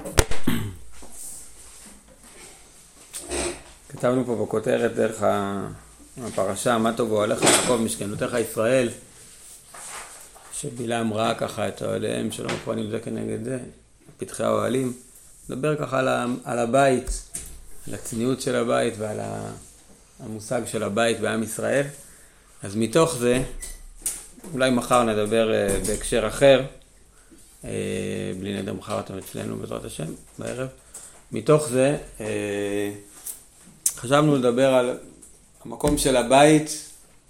כתבנו פה בכותרת דרך הפרשה, מה טוב אוהליך יעקב משכנותיך ישראל, שבלעם ראה ככה את אוהליהם שלא מפועלים זה כנגד זה, פתחי האוהלים. נדבר ככה על הבית, על הצניעות של הבית ועל המושג של הבית בעם ישראל. אז מתוך זה, אולי מחר נדבר בהקשר אחר, בלי נדר מחר אתם אצלנו בעזרת השם בערב. מתוך זה חשבנו לדבר על המקום של הבית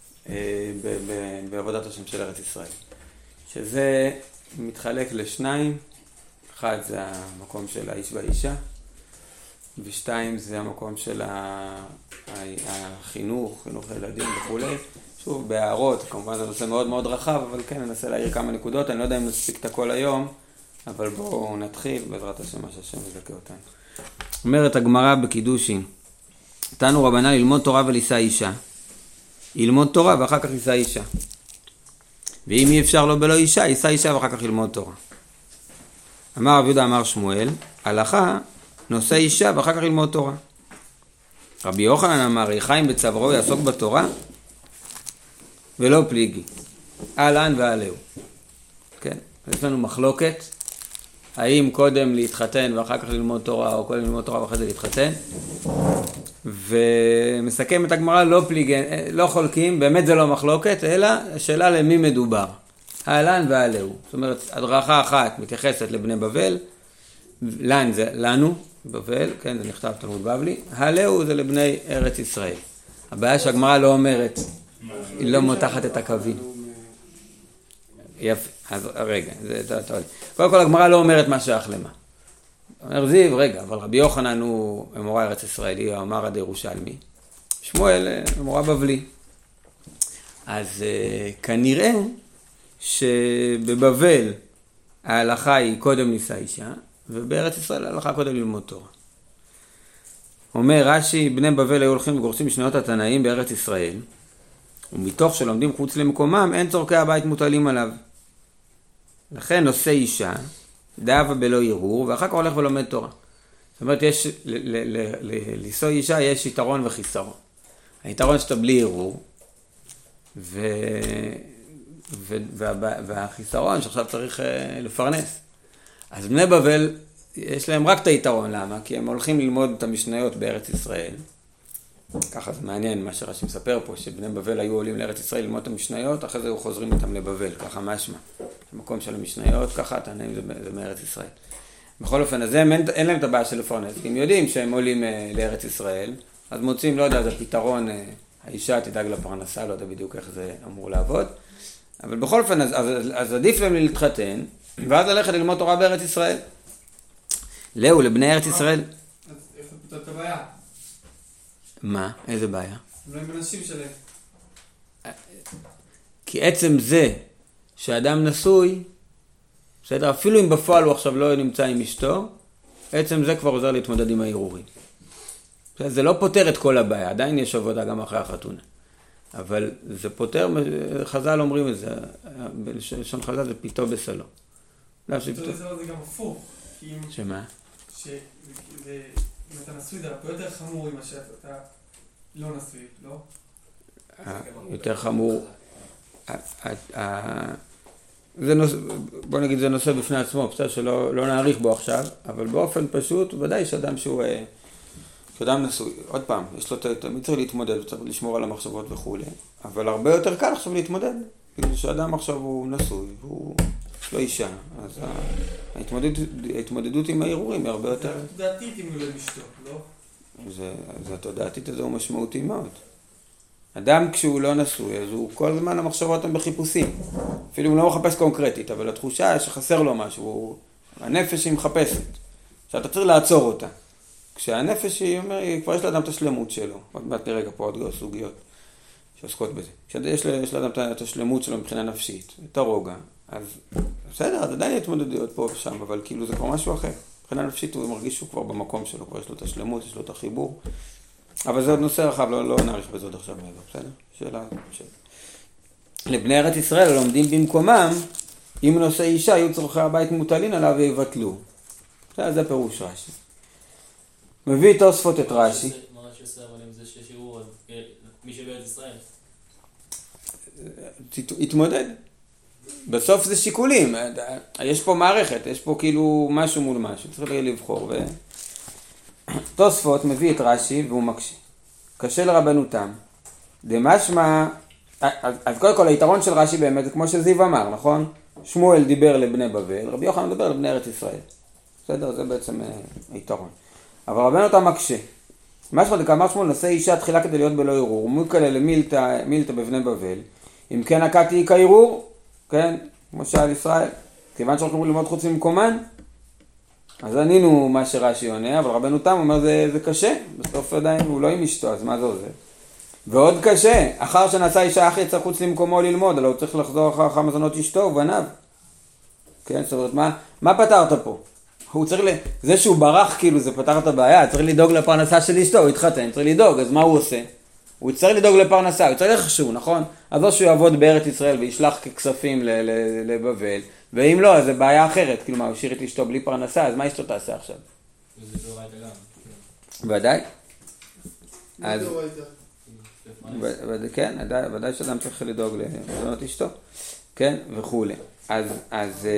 בעבודת השם של ארץ ישראל, שזה מתחלק לשניים. אחד זה המקום של האיש והאישה, ושתיים זה המקום של החינוך, חינוך הילדים וכו'. שוב, בהערות, כמובן זה נושא מאוד מאוד רחב, אבל כן, ננסה להעיר כמה נקודות. אני לא יודע אם נספיק את הכל היום, אבל בואו נתחיל בעזרת השם מה שהשם יזכה אותנו. אומרת הגמרא בקידושין, תנו רבנן ללמוד תורה ולישא אישה. ילמוד תורה ואחר כך יישא אישה. ואם אי אפשר לו בלא אישה, יישא אישה ואחר כך ילמוד תורה. אמר רב יהודה אמר שמואל, הלכה נושא אישה ואחר כך ילמוד תורה. רבי יוחנן אמר, חיים בצווארו יעסוק בתורה ולא פליגי. אהלן ועלהו. כן, יש לנו מחלוקת, האם קודם להתחתן ואחר כך ללמוד תורה, או קודם ללמוד תורה ואחר כך להתחתן. ומסכם את הגמרא, לא חולקים, באמת זה לא מחלוקת, אלא השאלה למי מדובר. אהלן ועלהו. זאת אומרת, הדרכה אחת מתייחסת לבני בבל, לן זה לנו, בבל, כן, זה נכתב תלמוד בבלי, העלהו זה לבני ארץ ישראל. הבעיה שהגמרא לא אומרת, היא לא מותחת את הקווים. יפה, אז רגע, זה טוב. קודם כל הגמרא לא אומרת מה שייך למה. אומר זיו, רגע, אבל רבי יוחנן הוא אמורה ארץ ישראלי, הוא אמר עד ירושלמי. שמואל אמורה בבלי. אז כנראה שבבבל ההלכה היא קודם נישא אישה, ובארץ ישראל ההלכה קודם ללמוד תורה. אומר רש"י, בני בבל היו הולכים וגורסים משניות התנאים בארץ ישראל, ומתוך שלומדים חוץ למקומם, אין צורכי הבית מוטלים עליו. לכן נושא אישה, דאבה בלא ערעור, ואחר כך הולך ולומד תורה. זאת אומרת, יש, לישוא אישה יש יתרון וחיסרון. היתרון שאתה בלי ערעור, והחיסרון שעכשיו צריך לפרנס. אז בני בבל, יש להם רק את היתרון, למה? כי הם הולכים ללמוד את המשניות בארץ ישראל. ככה זה מעניין מה שרש"י מספר פה, שבני בבל היו עולים לארץ ישראל ללמוד את המשניות, אחרי זה היו חוזרים איתם לבבל, ככה משמע. המקום של המשניות, ככה התנאים זה מארץ ישראל. בכל אופן, אז אין להם את הבעיה של לפרנס, כי הם יודעים שהם עולים לארץ ישראל, אז מוצאים, לא יודע, זה פתרון, האישה תדאג לפרנסה, לא יודע בדיוק איך זה אמור לעבוד, אבל בכל אופן, אז עדיף להם להתחתן, ואז ללכת ללמוד תורה בארץ ישראל. לאו, לבני ארץ ישראל. אז איך אתה פותר את הבעיה? מה? איזה בעיה? אולי עם אנשים שלהם. כי עצם זה שאדם נשוי, בסדר, אפילו אם בפועל הוא עכשיו לא נמצא עם אשתו, עצם זה כבר עוזר להתמודד עם הערעורים. זה לא פותר את כל הבעיה, עדיין יש עבודה גם אחרי החתונה. אבל זה פותר, חז"ל אומרים את זה, בלשון חז"ל זה פיתו בסלו. פיתו בסלו זה גם הפוך. שמה? אם אתה נשוי זה הרבה יותר חמור ממה שאתה לא נשוי, לא? יותר חמור. בוא נגיד זה נושא בפני עצמו, בסדר שלא נעריך בו עכשיו, אבל באופן פשוט, ודאי שאדם שהוא אדם נשוי, עוד פעם, יש לו תמיד צריך להתמודד, צריך לשמור על המחשבות וכו', אבל הרבה יותר קל עכשיו להתמודד, בגלל שאדם עכשיו הוא נשוי, יש לו אישה, אז ההתמודדות עם הערעורים היא הרבה יותר... זה התודעתית אם הוא לא משתו, לא? זה התודעתית הזו משמעותי מאוד. אדם כשהוא לא נשוי, אז הוא כל הזמן המחשבות הן בחיפושים. אפילו הוא לא מחפש קונקרטית, אבל התחושה שחסר לו משהו, הנפש היא מחפשת. שאתה צריך לעצור אותה. כשהנפש היא כבר יש לאדם את השלמות שלו. עוד מעט נראה פה עוד סוגיות שעוסקות בזה. כשיש לאדם את השלמות שלו מבחינה נפשית, את הרוגע, אז בסדר, אז עדיין התמודדויות פה ושם, אבל כאילו זה כבר משהו אחר. מבחינה נפשית הוא מרגיש שהוא כבר במקום שלו, כבר יש לו את השלמות, יש לו את החיבור. אבל זה עוד נושא רחב, לא נעריך בזה עוד עכשיו מעבר, בסדר? שאלה. לבני ארץ ישראל לומדים במקומם, אם נושא אישה, יהיו צורכי הבית מוטלין עליו ויבטלו. זה פירוש רש"י. מביא תוספות את רש"י. מה רש"י עושה אבל עם זה ששיעור מי שבארץ ישראל? התמודד. בסוף זה שיקולים. יש פה מערכת, יש פה כאילו משהו מול משהו. צריך לבחור. תוספות מביא את רש"י והוא מקשה. קשה לרבנותם. דמשמע, אז קודם כל היתרון של רש"י באמת זה כמו שזיו אמר, נכון? שמואל דיבר לבני בבל, רבי יוחנן מדבר לבני ארץ ישראל. בסדר? זה בעצם היתרון. אבל רבנותם מקשה. משמע דקאמר שמואל נושא אישה תחילה כדי להיות בלא ערעור. מוקלה למילתא בבני בבל. אם כן נקעתי כערעור, כן? כמו שעל ישראל. כיוון שהולכים ללמוד חוץ ממקומן, אז ענינו מה שרש"י עונה, אבל רבנותם אומר זה קשה. בסוף עדיין הוא לא עם אשתו, אז מה זה עוזר? ועוד קשה, אחר שנעשה אישה אחי יצא חוץ למקומו ללמוד, אלא הוא צריך לחזור אחר מזונות אשתו ובניו. כן, זאת אומרת, מה פתרת פה? הוא צריך זה שהוא ברח כאילו זה פתר את הבעיה, צריך לדאוג לפרנסה של אשתו, הוא התחתן, צריך לדאוג, אז מה הוא עושה? הוא צריך לדאוג לפרנסה, הוא צריך איכשהו, נכון? אז או שהוא יעבוד בארץ ישראל וישלח ככספים לבבל, ואם לא, אז זה בעיה אחרת, כאילו מה, הוא השאיר את אשתו בלי פרנסה, אז מה אשתו תעשה עכשיו? וזה לא ראית גם. ודאי. מה זה ראית? כן, ודאי שאדם צריך לדאוג למזונות אשתו, כן, וכו'. אז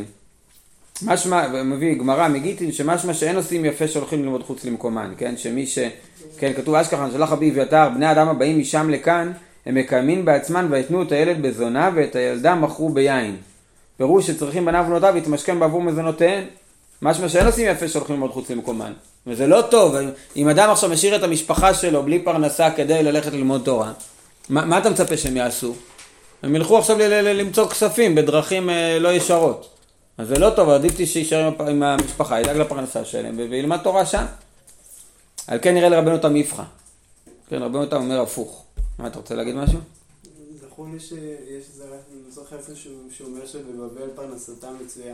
משמע, מביא גמרא מגיטין, שמשמע שאין עושים יפה שהולכים ללמוד חוץ למקומן, כן, שמי כן, כתוב אשכחן שלח רבי אביתר, בני אדם הבאים משם לכאן, הם מקיימים בעצמם ויתנו את הילד בזונה ואת הילדה מכרו ביין. פירוש שצריכים בניו ובנותיו להתמשכן בעבור מזונותיהן, משמע שאין עושים יפה שהולכים ללמוד חוץ למקומן. וזה לא טוב, אם אדם עכשיו משאיר את המשפחה שלו בלי פרנסה כדי ללכת ללמוד תורה, מה אתה מצפה שהם יעשו? הם ילכו עכשיו למצוא כספים בדרכים לא ישרות. אז זה לא טוב, עדיף שישאר עם המשפחה, ידאג לפרנסה שלהם וילמד תורה שם. על כן נראה לרבנותם מבחא. כן, רבנותם אומר הפוך. מה, אתה רוצה להגיד משהו? זכור לי שיש איזה אני זוכר איפשהו שהוא אומר שבבבל פרנסתם מצויה.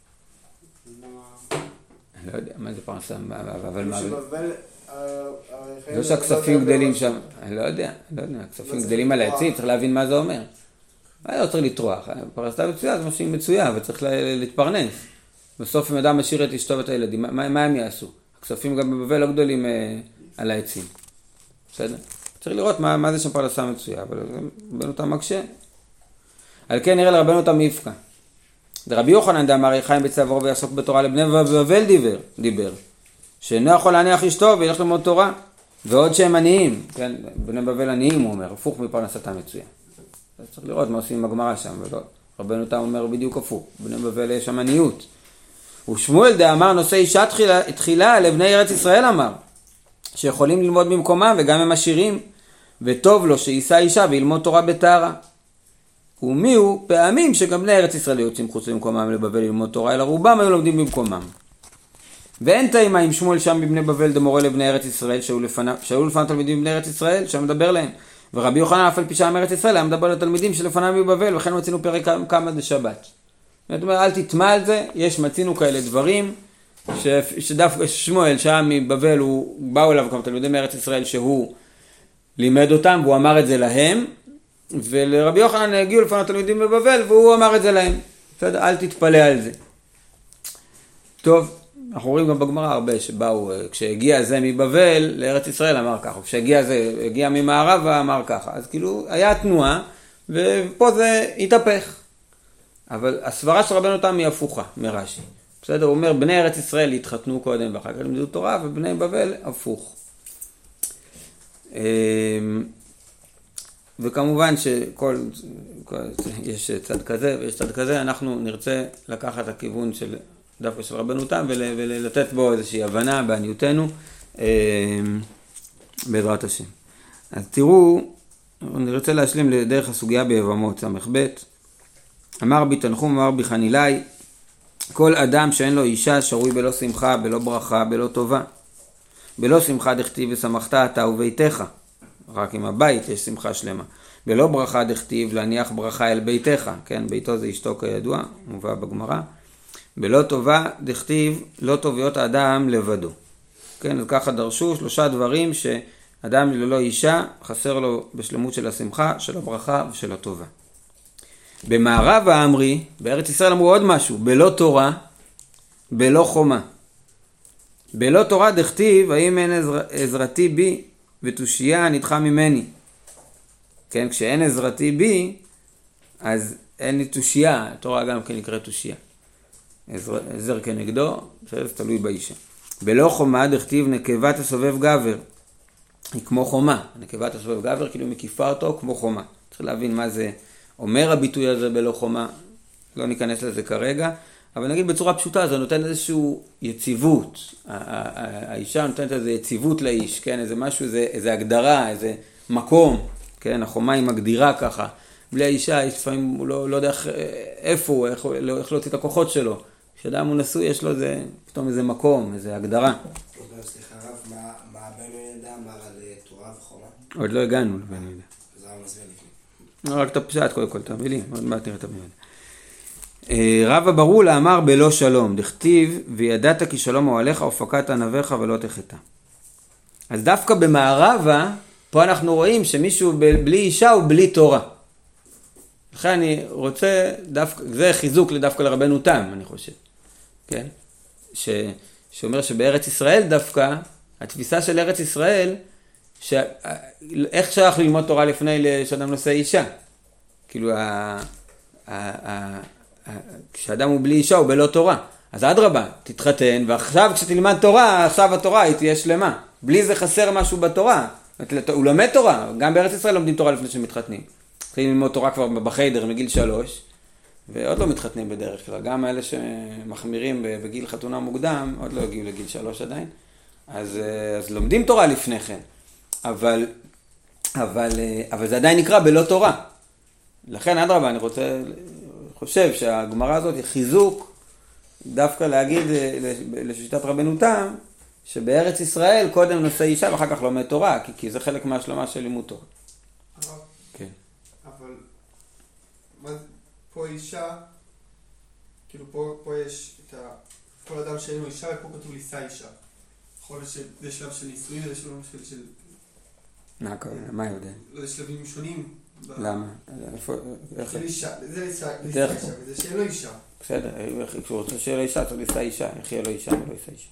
אני לא יודע, מה זה פרנסה? אבל מה? שבבבל... לא שהכספים גדלים שם. אני לא יודע, הכספים גדלים על העצים, צריך להבין מה זה אומר. לא צריך לטרוח. פרנסה מצויה זה משהו מצויה, וצריך להתפרנס. בסוף אם אדם משאיר את אשתו ואת הילדים, מה הם יעשו? הכספים גם בבבל לא גדולים על העצים. בסדר? צריך לראות מה זה שם פרנסה מצויה, אבל רבנותם מקשה. על כן נראה לרבנותם מבחא. רבי יוחנן דאמר חיים בצווארו ויעסוק בתורה לבני בבל דיבר. שאינו יכול להניח אשתו וילך ללמוד תורה. ועוד שהם עניים, כן, בני בבל עניים הוא אומר, הפוך מפרנסתם מצויה. אז צריך לראות מה עושים עם הגמרא שם, רבנותם אומר בדיוק הפוך, בני בבל יש שם עניות. ושמואל דאמר נושא אישה תחילה לבני ארץ ישראל אמר, שיכולים ללמוד במקומם וגם הם עשירים, וטוב לו שיישא אישה וילמוד תורה בטהרה. ומי הוא? פעמים שגם בני ארץ ישראל יוצאים חוץ למקומם לבבל ללמוד תורה, אלא רובם היו לומדים במקומם. ואין תאימה עם שמואל שם בבני בבל דמורה לבני ארץ ישראל, שהיו לפניו תלמידים בבני ארץ ישראל, שם מדבר להם. ורבי יוחנן אף על פי שם ארץ ישראל, היה מדבר לתלמידים שלפניו בבבל, וכן מצינו פרק כמה דשבת. זאת אומרת, אל תטמע על זה, מצינו כאלה דברים, שדווקא שמואל שם מבבל, באו אליו כמה תלמידים מארץ ישראל, שהוא לימד אותם, והוא אמר את זה להם, ולרבי יוחנן הגיעו לפניו תלמידים בבבל, והוא אמר את זה להם. בסדר, אל תתפלא על זה. טוב. אנחנו רואים גם בגמרא הרבה שבאו, כשהגיע זה מבבל לארץ ישראל אמר ככה, כשהגיע זה, הגיע ממערב אמר ככה, אז כאילו היה תנועה, ופה זה התהפך. אבל הסברה של רבנותם היא הפוכה מרש"י. בסדר, הוא אומר, בני ארץ ישראל התחתנו קודם ואחר כך לימדו תורה, ובני בבל הפוך. וכמובן יש צד כזה ויש צד כזה, אנחנו נרצה לקחת את הכיוון של דווקא של רבנותם ולתת בו איזושהי הבנה בעניותנו בעזרת השם. אז תראו, אני רוצה להשלים לדרך הסוגיה ביבמות ס"ב. אמר בי תנחום, אמר בי חנילי, כל אדם שאין לו אישה שרוי בלא שמחה, בלא ברכה, בלא טובה. בלא שמחה דכתיב ושמחת אתה וביתך, רק עם הבית יש שמחה שלמה. בלא ברכה דכתיב להניח ברכה אל ביתך, כן, ביתו זה אשתו כידוע, מובא בגמרא. בלא טובה דכתיב לא טוב להיות האדם לבדו. כן, אז ככה דרשו 3 דברים שאדם ללא אישה חסר לו בשלמות של השמחה, של הברכה ושל הטובה. במערב האמרי, בארץ ישראל אמרו עוד משהו, בלא תורה, בלא חומה. בלא תורה דכתיב, האם אין עזרתי בי ותושייה נדחה ממני. כן, כשאין עזרתי בי, אז אין לי תושייה, התורה גם כן נקראת תושייה. עזר כנגדו, זה תלוי באישה. בלא חומה דכתיב נקבה תסובב גבר. היא כמו חומה, נקבה תסובב גבר, כאילו מקיפה אותו כמו חומה. צריך להבין מה זה אומר הביטוי הזה בלא חומה, לא ניכנס לזה כרגע, אבל נגיד בצורה פשוטה, זה נותן איזושהי יציבות. האישה נותנת איזו יציבות לאיש, כן? איזה משהו, איזה הגדרה, איזה מקום, כן? החומה היא מגדירה ככה. בלי האישה, יש לפעמים, הוא לא יודע איפה הוא, איך להוציא את הכוחות שלו. כשאדם הוא נשוי, יש לו איזה, פתאום איזה מקום, איזה הגדרה. סליחה רב, מה בן יהודה אמר על תורה וחומה? עוד לא הגענו לבן יהודה. זה היה מסביר לפני. רק את הפשט, קודם כל, את המילים, עוד מעט נראה את המילים. רבא ברולה אמר בלא שלום, דכתיב וידעת כי שלום אוהליך ופקדת ענביך ולא תחטא. אז דווקא במערבה, פה אנחנו רואים שמישהו בלי אישה הוא בלי תורה. לכן אני רוצה, זה חיזוק דווקא לרבנו תם, אני חושב. כן? שאומר שבארץ ישראל דווקא, התפיסה של ארץ ישראל, איך שייך ללמוד תורה לפני שאדם נושא אישה? כאילו, כשאדם הוא בלי אישה הוא בלא תורה. אז אדרבה, תתחתן, ועכשיו כשתלמד תורה, עכשיו התורה היא תהיה שלמה. בלי זה חסר משהו בתורה. הוא לומד תורה, גם בארץ ישראל לומדים תורה לפני שמתחתנים. מתחילים ללמוד תורה כבר בחיידר מגיל 3, ועוד לא מתחתנים בדרך כלל. גם האלה שמחמירים בגיל חתונה מוקדם, עוד לא הגיעו לגיל 3 עדיין. אז לומדים תורה לפני כן. אבל זה עדיין נקרא בלא תורה. לכן אדרבה, אני חושב שהגמרא הזאת היא חיזוק דווקא להגיד לשיטת רבנו תם, שבארץ ישראל קודם נושא אישה ואחר כך לומד תורה, כי זה חלק מהשלמה של לימוד תורה. כן. אבל פה אישה, כאילו פה יש את כל אדם שאין לו אישה, ופה כתוב לישא אישה. יכול להיות שזה שלב של נישואים, זה שלב של... מה יודע? זה שלבים שונים. למה? זה לישא אישה, וזה שאין לו אישה. בסדר, כשהוא רוצה שיהיה לו אישה, צריך לישא אישה, איך יהיה לו אישה ולא לישא אישה.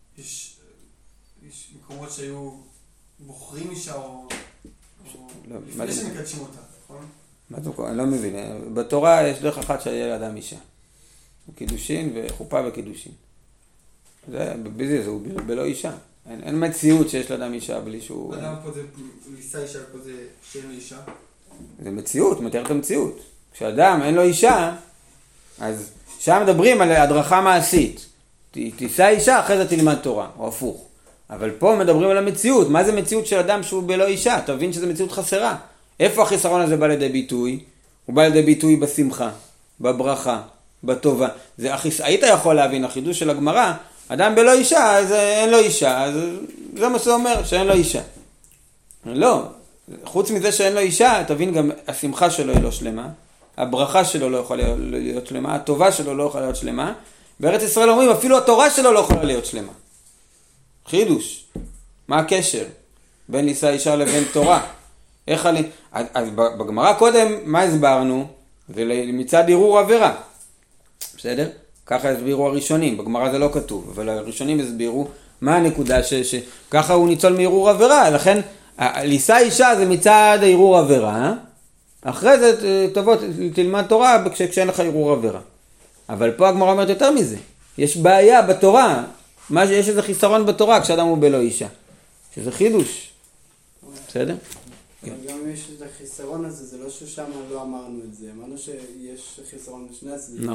יש מקומות שהיו בוחרים אישה או לפני שמקדשים אותה, נכון? אני לא מבין, בתורה יש דרך אחת שיהיה לאדם אישה. קידושין וחופה וקידושין. בזה הוא בלא אישה. אין מציאות שיש לאדם אישה בלי שהוא... אדם פה זה לישא אישה ופה זה שאין לו אישה. זה מציאות, מתאר את המציאות. כשאדם אין לו אישה, אז שם מדברים על הדרכה מעשית. תישא אישה, אחרי זה תלמד תורה, או הפוך. אבל פה מדברים על המציאות. מה זה מציאות של אדם שהוא בלא אישה? תבין שזו מציאות חסרה. איפה החיסרון הזה בא לידי ביטוי? הוא בא לידי ביטוי בשמחה, בברכה, בטובה. היית יכול להבין, החידוש של הגמרא, אדם בלא אישה, אז אין לו אישה, אז זה מה שזה אומר, שאין לו אישה. לא, חוץ מזה שאין לו אישה, תבין גם השמחה שלו היא לא שלמה, הברכה שלו לא יכולה להיות שלמה, הטובה שלו לא יכולה להיות שלמה, בארץ ישראל אומרים, אפילו התורה שלו לא יכולה להיות שלמה. חידוש. מה הקשר בין לישא אישה לבין תורה? אז בגמרא קודם, מה הסברנו? זה מצד ערעור עבירה. בסדר? ככה הסבירו הראשונים, בגמרא זה לא כתוב, אבל הראשונים הסבירו מה הנקודה ככה הוא ניצול מערעור עבירה, לכן לישא אישה זה מצד הערעור עבירה, אחרי זה תבוא תלמד תורה כשאין לך ערעור עבירה. אבל פה הגמרא אומרת יותר מזה, יש בעיה בתורה, יש איזה חיסרון בתורה כשאדם הוא בלא אישה, שזה חידוש. בסדר? גם יש את החיסרון הזה, זה לא ששם לא אמרנו את זה, אמרנו שיש חיסרון בשני הצדדים.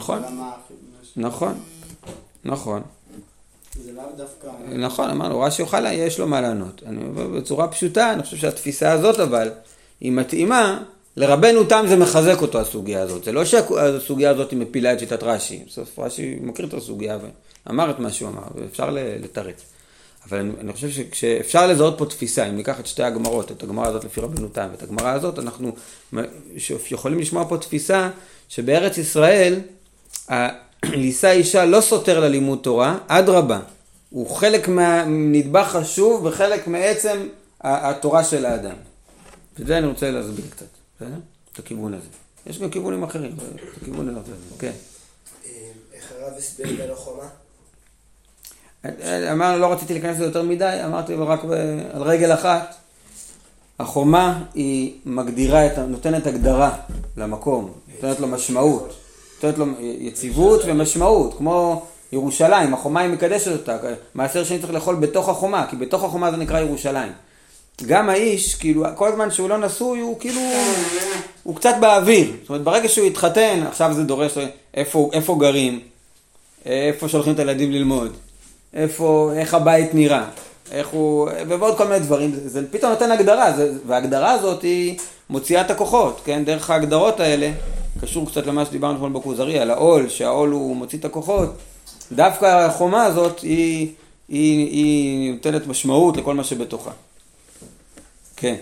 נכון. זה לאו דווקא... נכון, אמרנו, רש"י יוכל, יש לו מה לענות. בצורה פשוטה, אני חושב שהתפיסה הזאת אבל, היא מתאימה, לרבנו תם זה מחזק אותו הסוגיה הזאת. זה לא שהסוגיה הזאת היא מפילה את שיטת רש"י. בסוף רש"י מכיר את הסוגיה ואמר את מה שהוא אמר, ואפשר לתרץ. אבל אני חושב שכשאפשר לזהות פה תפיסה, אם ניקח את שתי הגמרות, את הגמרה הזאת לפי רבנו תם ואת הגמרה הזאת, אנחנו יכולים לשמוע פה תפיסה שבארץ ישראל, לישא אישה לא סותר ללימוד תורה, אדרבה, הוא חלק מהנדבך חשוב וחלק מעצם התורה של האדם. וזה אני רוצה להסביר קצת, בסדר? את הכיוון הזה. יש גם כיוונים אחרים, את הכיוון הזה, כן. איך הרב הסביר בלא חומה? אמרנו, לא רציתי להיכנס לזה יותר מדי, אמרתי רק על רגל אחת. החומה היא מגדירה, נותנת הגדרה למקום, נותנת לו משמעות, נותנת לו יציבות ומשמעות, כמו ירושלים, החומה היא מקדשת אותה, מעשר שני צריך לאכול בתוך החומה, כי בתוך החומה זה נקרא ירושלים. גם האיש, כאילו, כל הזמן שהוא לא נשוי, הוא כאילו, הוא קצת באוויר. זאת אומרת, ברגע שהוא יתחתן, עכשיו זה דורש איפה גרים, איפה שולחים את הילדים ללמוד, איך הבית נראה, ועוד כל מיני דברים. זה פתאום נותן הגדרה, וההגדרה הזאת היא מוציאה את הכוחות, כן? דרך ההגדרות האלה, קשור קצת למה שדיברנו אתמול בכוזרי, על העול, שהעול הוא מוציא את הכוחות. דווקא החומה הזאת היא נותנת משמעות לכל מה שבתוכה. כן.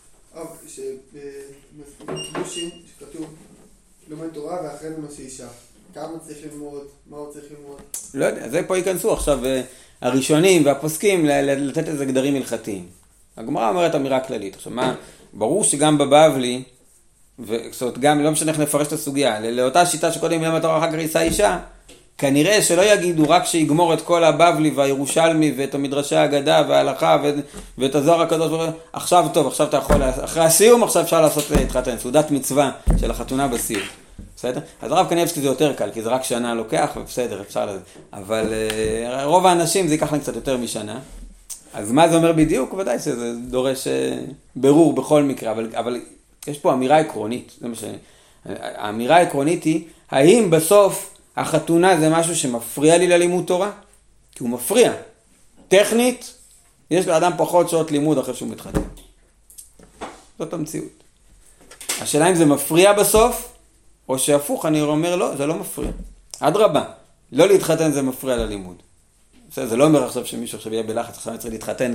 שבקידושין שכתוב לומד תורה ואחרי זה מה שאישה. כמה צריך ללמוד? מה הוא צריך ללמוד? לא יודע, זה פה ייכנסו עכשיו הראשונים והפוסקים לתת איזה גדרים הלכתיים. הגמרא אומרת אמירה כללית. עכשיו מה, ברור שגם בבבלי, זאת אומרת גם לא משנה איך נפרש את הסוגיה, לאותה שיטה שקודם לומד תורה אחר כך יישא אישה, כנראה שלא יגידו רק שיגמור את כל הבבלי והירושלמי ואת המדרשי האגדה וההלכה ואת הזוהר הקדוש, עכשיו טוב, עכשיו אתה יכול, אחרי הסיום עכשיו אפשר לעשות התחתן, סעודת מצווה של החתונה בסיום. בסדר? אז הרב קניבסקי זה יותר קל, כי זה רק שנה לוקח, ובסדר, אפשר לזה. אבל רוב האנשים זה ייקח להם קצת יותר משנה. אז מה זה אומר בדיוק? ודאי שזה דורש ברור בכל מקרה, אבל יש פה אמירה עקרונית. זה מה האמירה העקרונית היא, האם בסוף החתונה זה משהו שמפריע לי ללימוד תורה? כי הוא מפריע. טכנית, יש לאדם פחות שעות לימוד אחרי שהוא מתחתן. זאת המציאות. השאלה אם זה מפריע בסוף, או שהפוך, אני אומר לא, זה לא מפריע. אדרבה, לא להתחתן זה מפריע ללימוד. זה לא אומר עכשיו שמישהו עכשיו יהיה בלחץ, עכשיו אני צריך להתחתן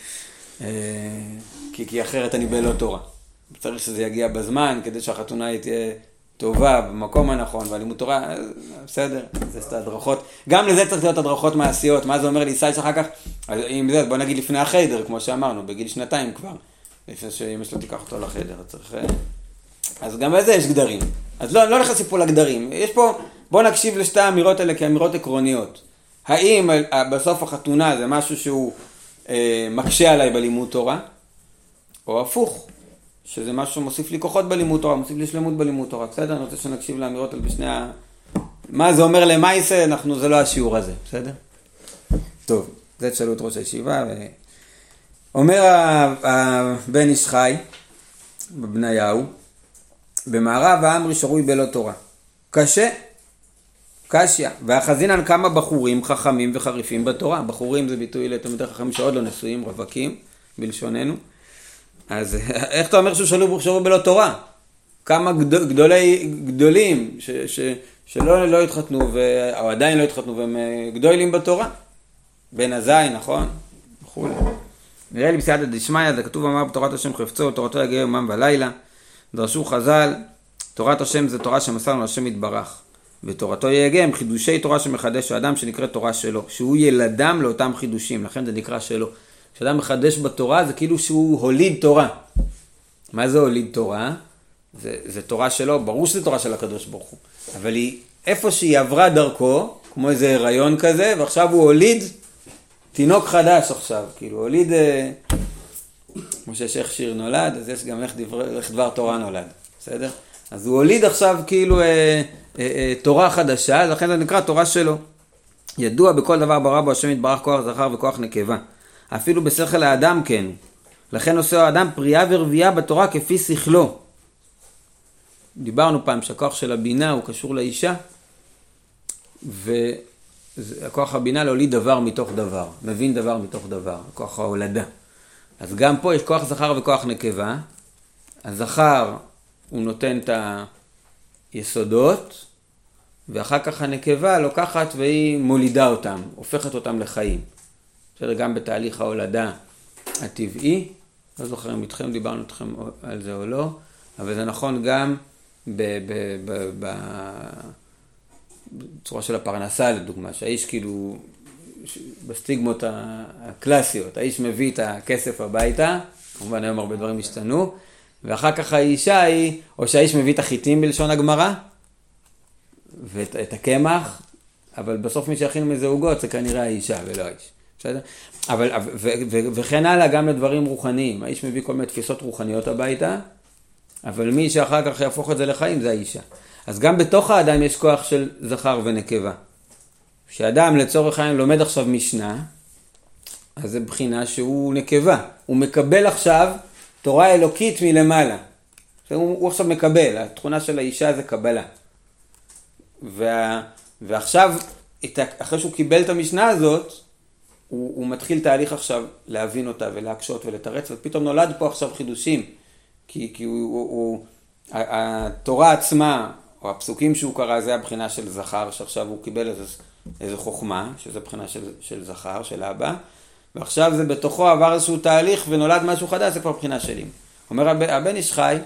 כי אחרת אני בלא תורה. צריך שזה יגיע בזמן, כדי שהחתונה תהיה טובה, במקום הנכון, והלימוד תורה, בסדר, זה את הדרכות. גם לזה צריך להיות הדרכות מעשיות. מה זה אומר לי, סייש אחר כך? אז אם זה, בוא נגיד לפני החדר, כמו שאמרנו, בגיל 2 כבר. לפני שאמא שלו תיקח אותו לחדר, צריך... אז גם בזה יש גדרים. אז לא נכנסים פה לגדרים. יש פה, בוא נקשיב לשתי האמירות האלה כאמירות עקרוניות. האם בסוף החתונה זה משהו שהוא מקשה עליי בלימוד תורה? או הפוך, שזה משהו שמוסיף לי כוחות בלימוד תורה, מוסיף לי שלמות בלימוד תורה. בסדר? אני רוצה שנקשיב לאמירות על בשני מה זה אומר למעשה, זה לא השיעור הזה. בסדר? טוב, זה תשאלו את ראש הישיבה. אומר הבן איש חי, בבניהו, במערב העם שרוי בלא תורה. קשיה. והחזינן כמה בחורים חכמים וחריפים בתורה. בחורים זה ביטוי לתלמידי חכמים שעוד לא נשואים, רווקים, בלשוננו. אז איך אתה אומר שהוא שרוי בלא תורה? כמה גדולים שלא התחתנו, או עדיין לא התחתנו, והם גדולים בתורה. בן עזאי, נכון? וכו'. נראה לי בסייעתא דשמיא, זה כתוב אמר בתורת השם חפצו, תורתו יגיע יומם ולילה. דרשו חז"ל, תורת השם זה תורה שמסרנו השם יתברך. ותורתו יגיע הם חידושי תורה שמחדש האדם שנקרא תורה שלו. שהוא ילדם לאותם חידושים, לכן זה נקרא שלו. כשאדם מחדש בתורה זה כאילו שהוא הוליד תורה. מה זה הוליד תורה? זה תורה שלו, ברור שזה תורה של הקדוש ברוך הוא. אבל היא, איפה שהיא עברה דרכו, כמו איזה הריון כזה, ועכשיו הוא הוליד תינוק חדש עכשיו. כאילו הוליד... כמו שיש איך שיר נולד, אז יש גם איך דבר תורה נולד, בסדר? אז הוא הוליד עכשיו כאילו תורה חדשה, אז לכן זה נקרא תורה שלו. ידוע בכל דבר ברא בו השם יתברך כוח זכר וכוח נקבה. אפילו בשכל האדם כן. לכן עושה האדם פריאה ורבייה בתורה כפי שכלו. דיברנו פעם שהכוח של הבינה הוא קשור לאישה, והכוח הבינה להוליד דבר מתוך דבר, מבין דבר מתוך דבר, כוח ההולדה. אז גם פה יש כוח זכר וכוח נקבה. הזכר הוא נותן את היסודות, ואחר כך הנקבה לוקחת והיא מולידה אותם, הופכת אותם לחיים. בסדר, גם בתהליך ההולדה הטבעי, לא זוכר אם איתכם, דיברנו איתכם על זה או לא, אבל זה נכון גם בצורה של הפרנסה לדוגמה, שהאיש כאילו... בסטיגמות הקלאסיות, האיש מביא את הכסף הביתה, כמובן היום הרבה דברים השתנו, ואחר כך האישה היא, או שהאיש מביא את החיטים בלשון הגמרא, ואת הקמח, אבל בסוף מי שיכין מזה עוגות זה כנראה האישה ולא האיש. בסדר? וכן הלאה גם לדברים רוחניים. האיש מביא כל מיני תפיסות רוחניות הביתה, אבל מי שאחר כך יהפוך את זה לחיים זה האישה. אז גם בתוך האדם יש כוח של זכר ונקבה. כשאדם לצורך העניין לומד עכשיו משנה, אז זה בחינה שהוא נקבה. הוא מקבל עכשיו תורה אלוקית מלמעלה. הוא עכשיו מקבל, התכונה של האישה זה קבלה. ועכשיו, אחרי שהוא קיבל את המשנה הזאת, הוא מתחיל תהליך עכשיו להבין אותה ולהקשות ולתרץ, ופתאום נולד פה עכשיו חידושים. כי התורה עצמה, או הפסוקים שהוא קרא, זה הבחינה של זכר, שעכשיו הוא קיבל איזו חוכמה, שזה בחינה של זכר, של אבא, ועכשיו זה בתוכו עבר איזשהו תהליך ונולד משהו חדש, זה כבר בחינה שלי. אומר הבן איש חי,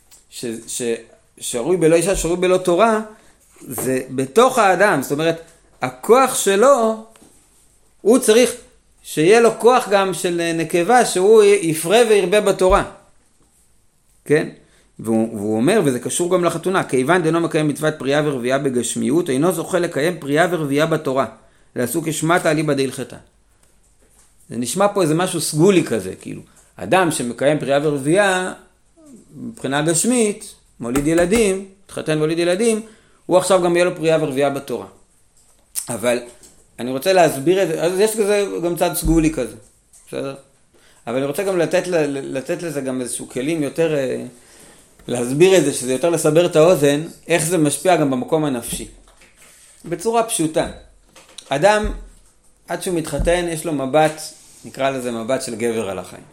שרוי בלא אישה, שרוי בלא תורה, זה בתוך האדם, זאת אומרת, הכוח שלו, הוא צריך שיהיה לו כוח גם של נקבה, שהוא יפרה וירבה בתורה. כן? והוא אומר, וזה קשור גם לחתונה, כיוון דנו מקיים מצוות פרייה ורבייה בגשמיות, אינו זוכה לקיים פרייה ורבייה בתורה, לעשו כשמטה אליבא דהלכתה. זה נשמע פה איזה משהו סגולי כזה, כאילו. אדם שמקיים פרייה ורבייה, מבחינה גשמית, מוליד ילדים, התחתן והוליד ילדים, הוא עכשיו גם יהיה לו פרייה ורבייה בתורה. אבל אני רוצה להסביר את זה, אז יש כזה גם צד סגולי כזה, בסדר? אבל אני רוצה גם לתת לזה גם איזשהו כלים יותר, להסביר את זה, שזה יותר לסבר את האוזן, איך זה משפיע גם במקום הנפשי. בצורה פשוטה. אדם, עד שהוא מתחתן, יש לו מבט, נקרא לזה מבט של גבר על החיים.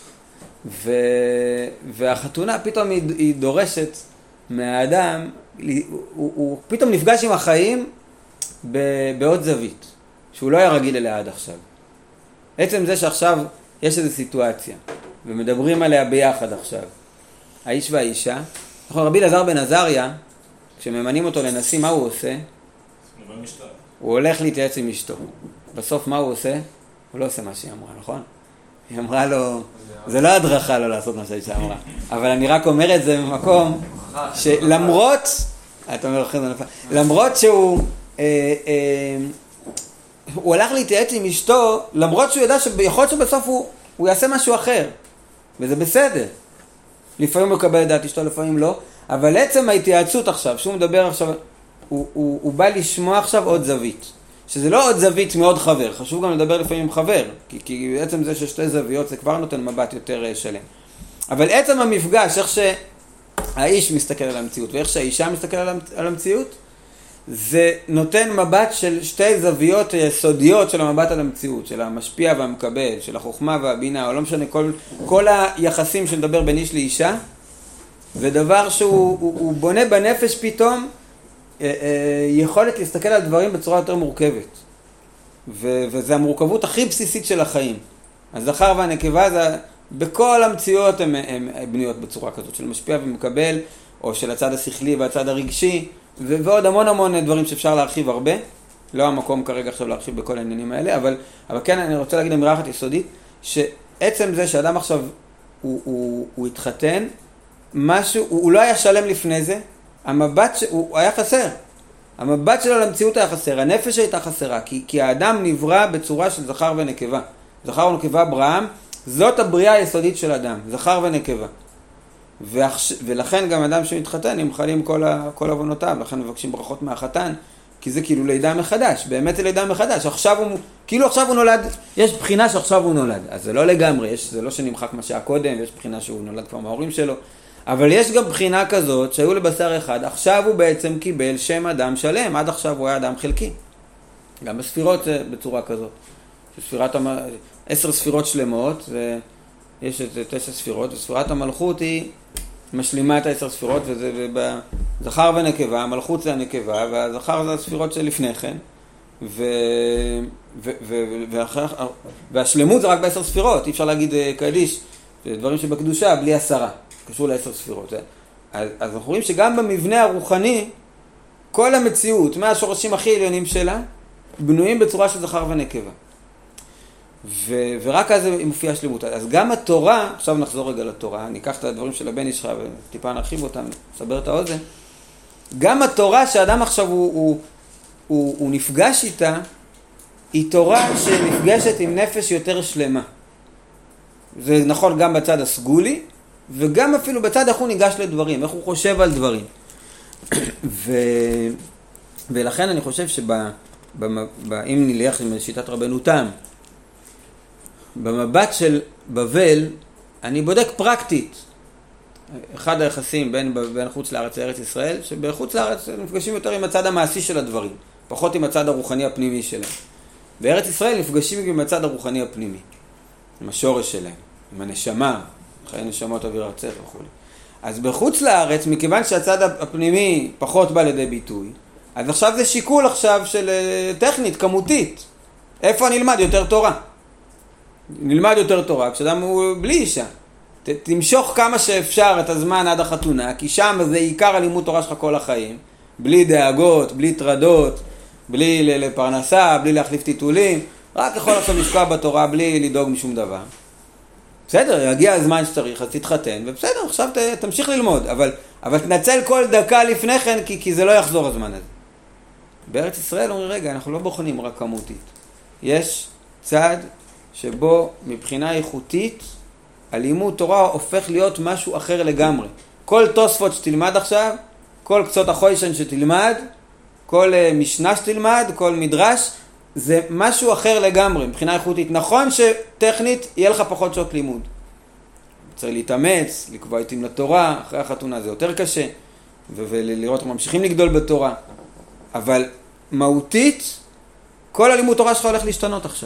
והחתונה פתאום היא דורשת מהאדם, הוא פתאום נפגש עם החיים בעוד זווית, שהוא לא היה רגיל אליה עד עכשיו. עצם זה שעכשיו יש איזו סיטואציה, ומדברים עליה ביחד עכשיו, האיש והאישה, נכון, רבי אלעזר בן עזריה, כשממנים אותו לנשיא, מה הוא עושה? הוא הולך להתייעץ עם אשתו. בסוף מה הוא עושה? הוא לא עושה מה שהיא אמרה, נכון? היא אמרה לו, זה לא הדרכה לא לעשות מה שהאישה אמרה, אבל אני רק אומר את זה במקום שלמרות, למרות שהוא, הוא הלך להתייעץ עם אשתו, למרות שהוא ידע שיכול להיות שבסוף הוא יעשה משהו אחר, וזה בסדר. לפעמים הוא מקבל את דעת אשתו, לפעמים לא, אבל עצם ההתייעצות עכשיו, שהוא מדבר עכשיו, הוא בא לשמוע עכשיו עוד זווית. שזה לא עוד זווית מעוד חבר, חשוב גם לדבר לפעמים עם חבר, כי עצם זה ששתי זוויות זה כבר נותן מבט יותר שלם. אבל עצם המפגש, איך שהאיש מסתכל על המציאות ואיך שהאישה מסתכל על המציאות, זה נותן מבט של שתי זוויות יסודיות של המבט על המציאות, של המשפיע והמקבל, של החוכמה והבינה, או לא משנה, כל היחסים שנדבר בין איש לאישה, ודבר שהוא בונה בנפש פתאום, יכולת להסתכל על דברים בצורה יותר מורכבת. וזה המורכבות הכי בסיסית של החיים. הזכר והנקבה, בכל המציאות הן בנויות בצורה כזאת, של משפיע ומקבל, או של הצד השכלי והצד הרגשי, ועוד המון דברים שאפשר להרחיב הרבה. לא המקום כרגע עכשיו להרחיב בכל העניינים האלה, אבל כן אני רוצה להגיד אמירה אחת יסודית, שעצם זה שאדם עכשיו הוא התחתן, משהו, הוא לא היה שלם לפני זה, המבט הוא היה חסר. המבט שלו למציאות היה חסר, הנפש הייתה חסרה, כי האדם נברא בצורה של זכר ונקבה. זכר ונקבה אברהם, זאת הבריאה היסודית של אדם, זכר ונקבה. ולכן גם אדם שמתחתן נמחלים כל עוונותיו, לכן מבקשים ברכות מהחתן, כי זה כאילו לידה מחדש, באמת זה לידה מחדש. כאילו עכשיו הוא נולד, יש בחינה שעכשיו הוא נולד, אז זה לא לגמרי, זה לא שנמחק מה שהיה קודם, יש בחינה שהוא נולד כבר מההורים שלו, אבל יש גם בחינה כזאת שהיו לבשר אחד, עכשיו הוא בעצם קיבל שם אדם שלם, עד עכשיו הוא היה אדם חלקי. גם בספירות זה בצורה כזאת. 10 ספירות שלמות, ויש 9 ספירות, וספירת המלכות היא משלימה את 10 ספירות, וזה זכר ונקבה, המלכות זה הנקבה, והזכר זה הספירות שלפני כן, והשלמות זה רק ב10 ספירות, אי אפשר להגיד קדיש, דברים שבקדושה בלי 10. קשור ל10 ספירות. אז אנחנו רואים שגם במבנה הרוחני, כל המציאות, מהשורשים הכי עליונים שלה, בנויים בצורה של זכר ונקבה. ורק אז היא מופיעה שלמות. אז גם התורה, עכשיו נחזור רגע לתורה, ניקח את הדברים של הבן איש וטיפה נרחיב אותם, נסבר את האוזן. גם התורה שאדם עכשיו הוא הוא נפגש איתה, היא תורה שנפגשת עם נפש יותר שלמה. זה נכון גם בצד הסגולי, וגם אפילו בצד איך הוא ניגש לדברים, איך הוא חושב על דברים. ולכן אני חושב אם נלך עם שיטת רבנו תם, במבט של בבל, אני בודק פרקטית, אחד היחסים בין חוץ לארץ לארץ ישראל, שבחוץ לארץ נפגשים יותר עם הצד המעשי של הדברים, פחות עם הצד הרוחני הפנימי שלהם. בארץ ישראל נפגשים עם הצד הרוחני הפנימי, עם השורש שלהם, עם הנשמה, חיי נשמות אוויר ארצך וכו'. אז בחוץ לארץ, מכיוון שהצד הפנימי פחות בא לידי ביטוי, אז עכשיו זה שיקול עכשיו של טכנית, כמותית. איפה אני אלמד יותר תורה? נלמד יותר תורה כשאדם הוא בלי אישה. תמשוך כמה שאפשר את הזמן עד החתונה, כי שם זה עיקר הלימוד תורה שלך כל החיים. בלי דאגות, בלי טרדות, בלי לפרנסה, בלי להחליף טיטולים. רק יכול עכשיו לשקוע בתורה בלי לדאוג משום דבר. בסדר, יגיע הזמן שצריך, אז תתחתן, ובסדר, עכשיו תמשיך ללמוד. אבל תנצל כל דקה לפני כן, כי זה לא יחזור הזמן הזה. בארץ ישראל אומרים, רגע, אנחנו לא בוחנים רק כמותית. יש צד שבו מבחינה איכותית, הלימוד תורה הופך להיות משהו אחר לגמרי. כל תוספות שתלמד עכשיו, כל קצות החוישן שתלמד, כל משנה שתלמד, כל מדרש, זה משהו אחר לגמרי, מבחינה איכותית. נכון שטכנית יהיה לך פחות שעות לימוד. צריך להתאמץ, לקבוע עיתים לתורה, אחרי החתונה זה יותר קשה, ולראות ממשיכים לגדול בתורה. אבל מהותית, כל הלימוד תורה שלך הולך להשתנות עכשיו.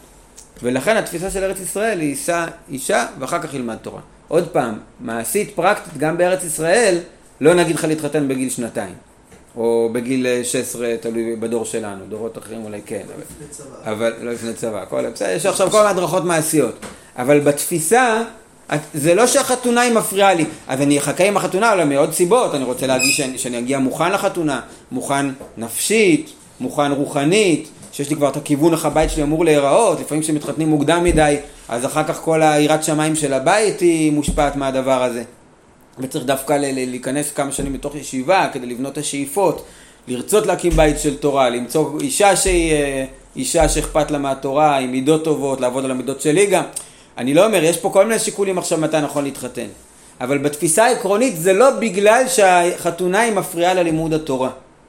ולכן התפיסה של ארץ ישראל היא יישא אישה ואחר כך ילמד תורה. עוד פעם, מעשית, פרקטית, גם בארץ ישראל, לא נגיד לך להתחתן בגיל 2, או בגיל 16, תלוי בדור שלנו, דורות אחרים אולי כן. אבל לא לפני צבא. יש עכשיו כל הדרכות מעשיות. אבל בתפיסה, זה לא שהחתונה היא מפריעה לי. אז אני אחכה עם החתונה, אבל מעוד סיבות. אני רוצה להגיד שאני אגיע מוכן לחתונה, מוכן נפשית, מוכן רוחנית, שיש לי כבר את הכיוון איך הבית שלי אמור להיראות. לפעמים כשמתחתנים מוקדם מדי, אז אחר כך כל היראת שמיים של הבית היא מושפעת מהדבר הזה. וצריך דווקא להיכנס כמה שנים בתוך ישיבה כדי לבנות את השאיפות, לרצות להקים בית של תורה, למצוא אישה שהיא אישה שאכפת לה מהתורה, עם מידות טובות, לעבוד על המידות שלי גם. אני לא אומר, יש פה כל מיני שיקולים עכשיו מתי נכון להתחתן. אבל בתפיסה העקרונית זה לא בגלל שהחתונה היא מפריעה ללימוד התורה.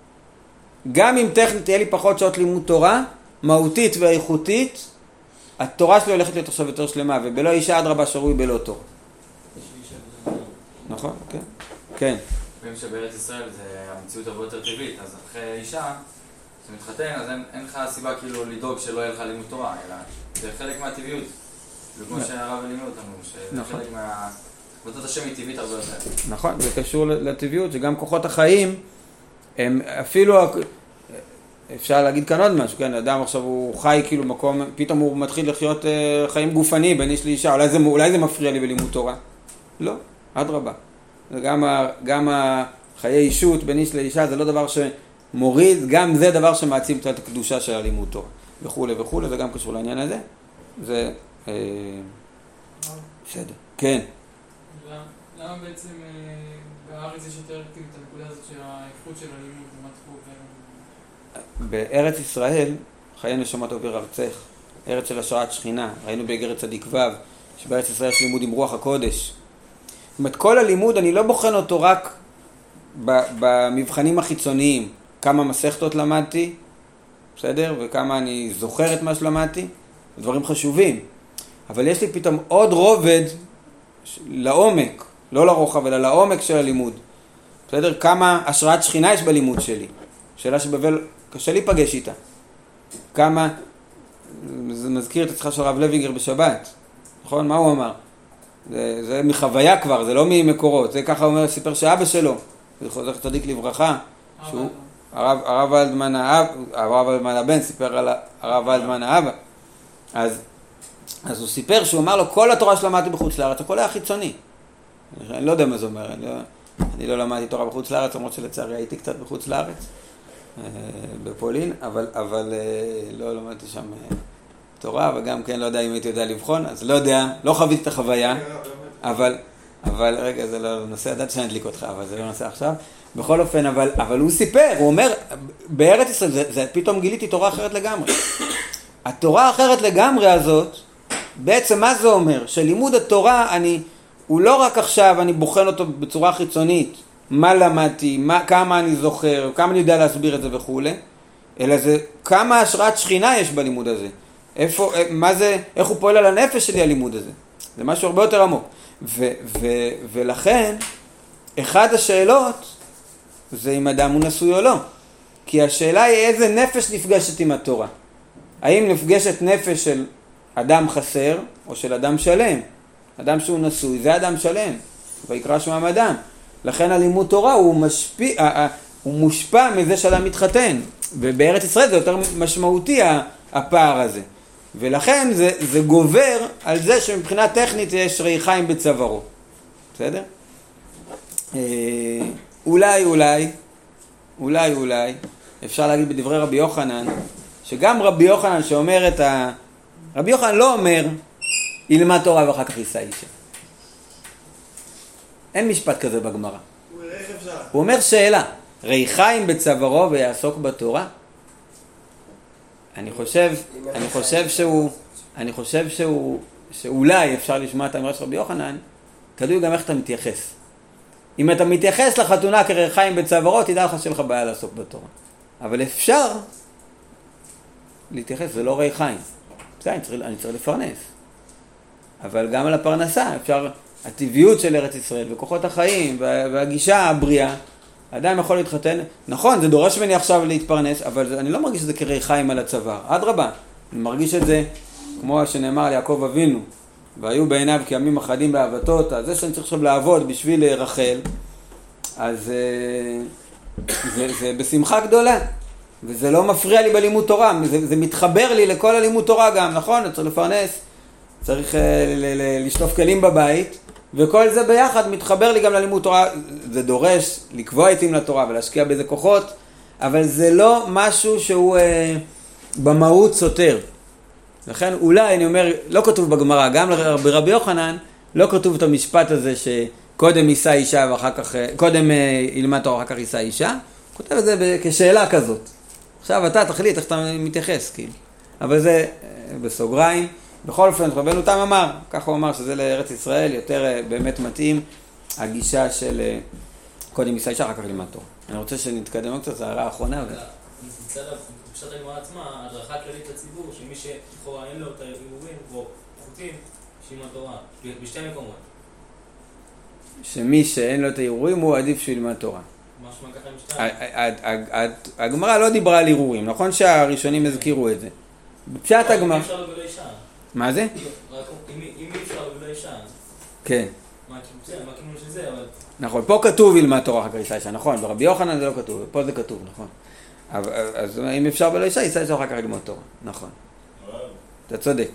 גם אם טכנית תהיה לי פחות שעות לימוד תורה, מהותית ואיכותית, התורה שלי הולכת להיות עכשיו יותר שלמה, ובלא אישה עד רבה שרוי בלא תורה. נכון, כן. כן. לפעמים שבארץ ישראל זה המציאות הרבה יותר טבעית, אז אחרי אישה, כשמתחתן, אז אין לך סיבה כאילו לדאוג שלא יהיה לך לימוד תורה, אלא זה חלק מהטבעיות. וכמו שהרב לימד אותנו, שזה חלק עבודת השם היא טבעית הרבה יותר. נכון, זה קשור לטבעיות, שגם כוחות החיים, הם אפילו, אפשר להגיד כאן עוד משהו, כן, אדם עכשיו הוא חי כאילו מקום, פתאום הוא מתחיל לחיות חיים גופניים בין איש לאישה, אולי זה מפריע לי בלימוד תורה. לא, עד רבה. גם החיי אישות בין איש לאישה זה לא דבר שמוריד, גם זה דבר שמעצים את הקדושה של הלימוד תורה. וכו' וכו', זה גם קשור לעניין הזה. זה בסדר. כן. למה בעצם בארץ יש יותר את הנקודה הזאת של האיכות של הלימוד ומתחוק? בארץ ישראל, חיי נשמות אוויר ארצך, ארץ של השראת שכינה, ראינו באיגרת צדיק ו', שבארץ ישראל יש לימוד עם רוח הקודש. זאת אומרת, כל הלימוד אני לא בוחן אותו רק במבחנים החיצוניים, כמה מסכתות למדתי, בסדר? וכמה אני זוכר את מה שלמדתי, דברים חשובים. אבל יש לי פתאום עוד רובד לעומק, לא לרוחב, אלא לעומק של הלימוד. בסדר? כמה השראת שכינה יש בלימוד שלי. שאלה שבבל קשה להיפגש איתה. כמה, זה מזכיר את השיחה של הרב לוינגר בשבת. נכון? מה הוא אמר? זה מחוויה כבר, זה לא ממקורות. זה ככה אומר, סיפר שאבא שלו, זה חוזר צדיק לברכה, שהוא הרב ולדמן הבן סיפר על הרב ולדמן האבא. אז הוא סיפר שהוא אמר לו, כל התורה שלמדתי בחוץ לארץ, הכל היה חיצוני. אני לא יודע מה זה אומר, אני לא למדתי תורה בחוץ לארץ, למרות שלצערי הייתי קצת בחוץ לארץ, בפולין, אבל לא למדתי שם תורה, וגם כן לא יודע אם הייתי יודע לבחון, אז לא יודע, לא חוויתי את החוויה, אבל רגע, זה לא נושא, ידעתי שאני אדליק אותך, אבל זה לא נושא עכשיו. בכל אופן, אבל הוא סיפר, הוא אומר, בארץ ישראל, זה פתאום גיליתי תורה אחרת לגמרי. התורה האחרת לגמרי הזאת, בעצם מה זה אומר? שלימוד התורה, הוא לא רק עכשיו, אני בוחן אותו בצורה חיצונית, מה למדתי, כמה אני זוכר, כמה אני יודע להסביר את זה וכו', אלא זה כמה השראת שכינה יש בלימוד הזה. איך הוא פועל על הנפש שלי הלימוד הזה. זה משהו הרבה יותר עמוק. ולכן, אחד השאלות זה אם אדם הוא נשוי או לא. כי השאלה היא איזה נפש נפגשת עם התורה. האם נפגשת נפש של אדם חסר או של אדם שלם? אדם שהוא נשוי זה אדם שלם. ויקרא שמם אדם. לכן הלימוד תורה הוא מושפע מזה שאדם מתחתן. ובארץ ישראל זה יותר משמעותי הפער הזה. ולכן זה גובר על זה שמבחינה טכנית יש ריחיים בצווארו. בסדר? אולי אפשר להגיד בדברי רבי יוחנן, שגם רבי יוחנן שאומר רבי יוחנן לא אומר ילמד תורה ואחר כך יישא אישה. אין משפט כזה בגמרא. הוא אומר שאלה, ריחיים בצווארו ויעסוק בתורה? אני חושב שאולי אפשר לשמוע את האמירה של רבי יוחנן, תלוי גם איך אתה מתייחס. אם אתה מתייחס לחתונה כריחיים בצווארו, תדע לך שלך בעיה לעסוק בתורה. אבל אפשר להתייחס, זה לא ריחיים. בסדר, אני צריך לפרנס. אבל גם על הפרנסה, אפשר, הטבעיות של ארץ ישראל וכוחות החיים והגישה הבריאה, אדם יכול להתחתן, נכון, זה דורש ממני עכשיו להתפרנס, אבל אני לא מרגיש את זה כריחיים על הצוואר. אדרבה, אני מרגיש את זה כמו שנאמר על יעקב אבינו, והיו בעיניו כימים אחדים באהבתות, אז זה שאני צריך עכשיו לעבוד בשביל רחל, אז זה בשמחה גדולה, וזה לא מפריע לי בלימוד תורה, זה מתחבר לי לכל הלימוד תורה גם, נכון? צריך לפרנס, צריך לשטוף כלים בבית, וכל זה ביחד מתחבר לי גם ללימוד תורה. זה דורש לקבוע עצים לתורה ולהשקיע באיזה כוחות, אבל זה לא משהו שהוא במהות סותר. לכן אולי אני אומר, לא כתוב בגמרא, גם ברבי יוחנן, לא כתוב את המשפט הזה שקודם יישא אישה ואחר כך, קודם ילמד תורה ואחר כך יישא אישה, כותב את זה כשאלה כזאת. עכשיו אתה תחליט איך אתה מתייחס, כאילו. אבל זה בסוגריים. בכל אופן, רבנו תם אמר, ככה הוא אמר שזה לארץ ישראל יותר באמת מתאים, הגישה של קודם יישא אישה, אחר כך ילמד תורה. אני רוצה שנתקדם קצת, זה הערה האחרונה. מצד פשט הגמרא עצמה, הדרכה כללית לציבור, שמי שלכאורה אין לו את הערעורים או חוטים, שילמד תורה, בשתי מקומות. שמי שאין לו את הערעורים הוא עדיף שילמד תורה. משמע ככה עם שתיים. הגמרא לא דיברה על ערעורים, נכון שהראשונים הזכירו את זה. בפשט הגמרא... אם אפשר לו ולא אישה. מה זה? אם אי אפשר לו ולא אישה. כן. מה כיוון שזה, אבל... נכון, פה כתוב ילמד תורה אחר כך יישא אישה, נכון, ברבי יוחנן זה לא כתוב, פה זה כתוב, נכון. אז אם אפשר ולא אישה, יישא אישה אחר כך ללמוד תורה, נכון. אתה צודק.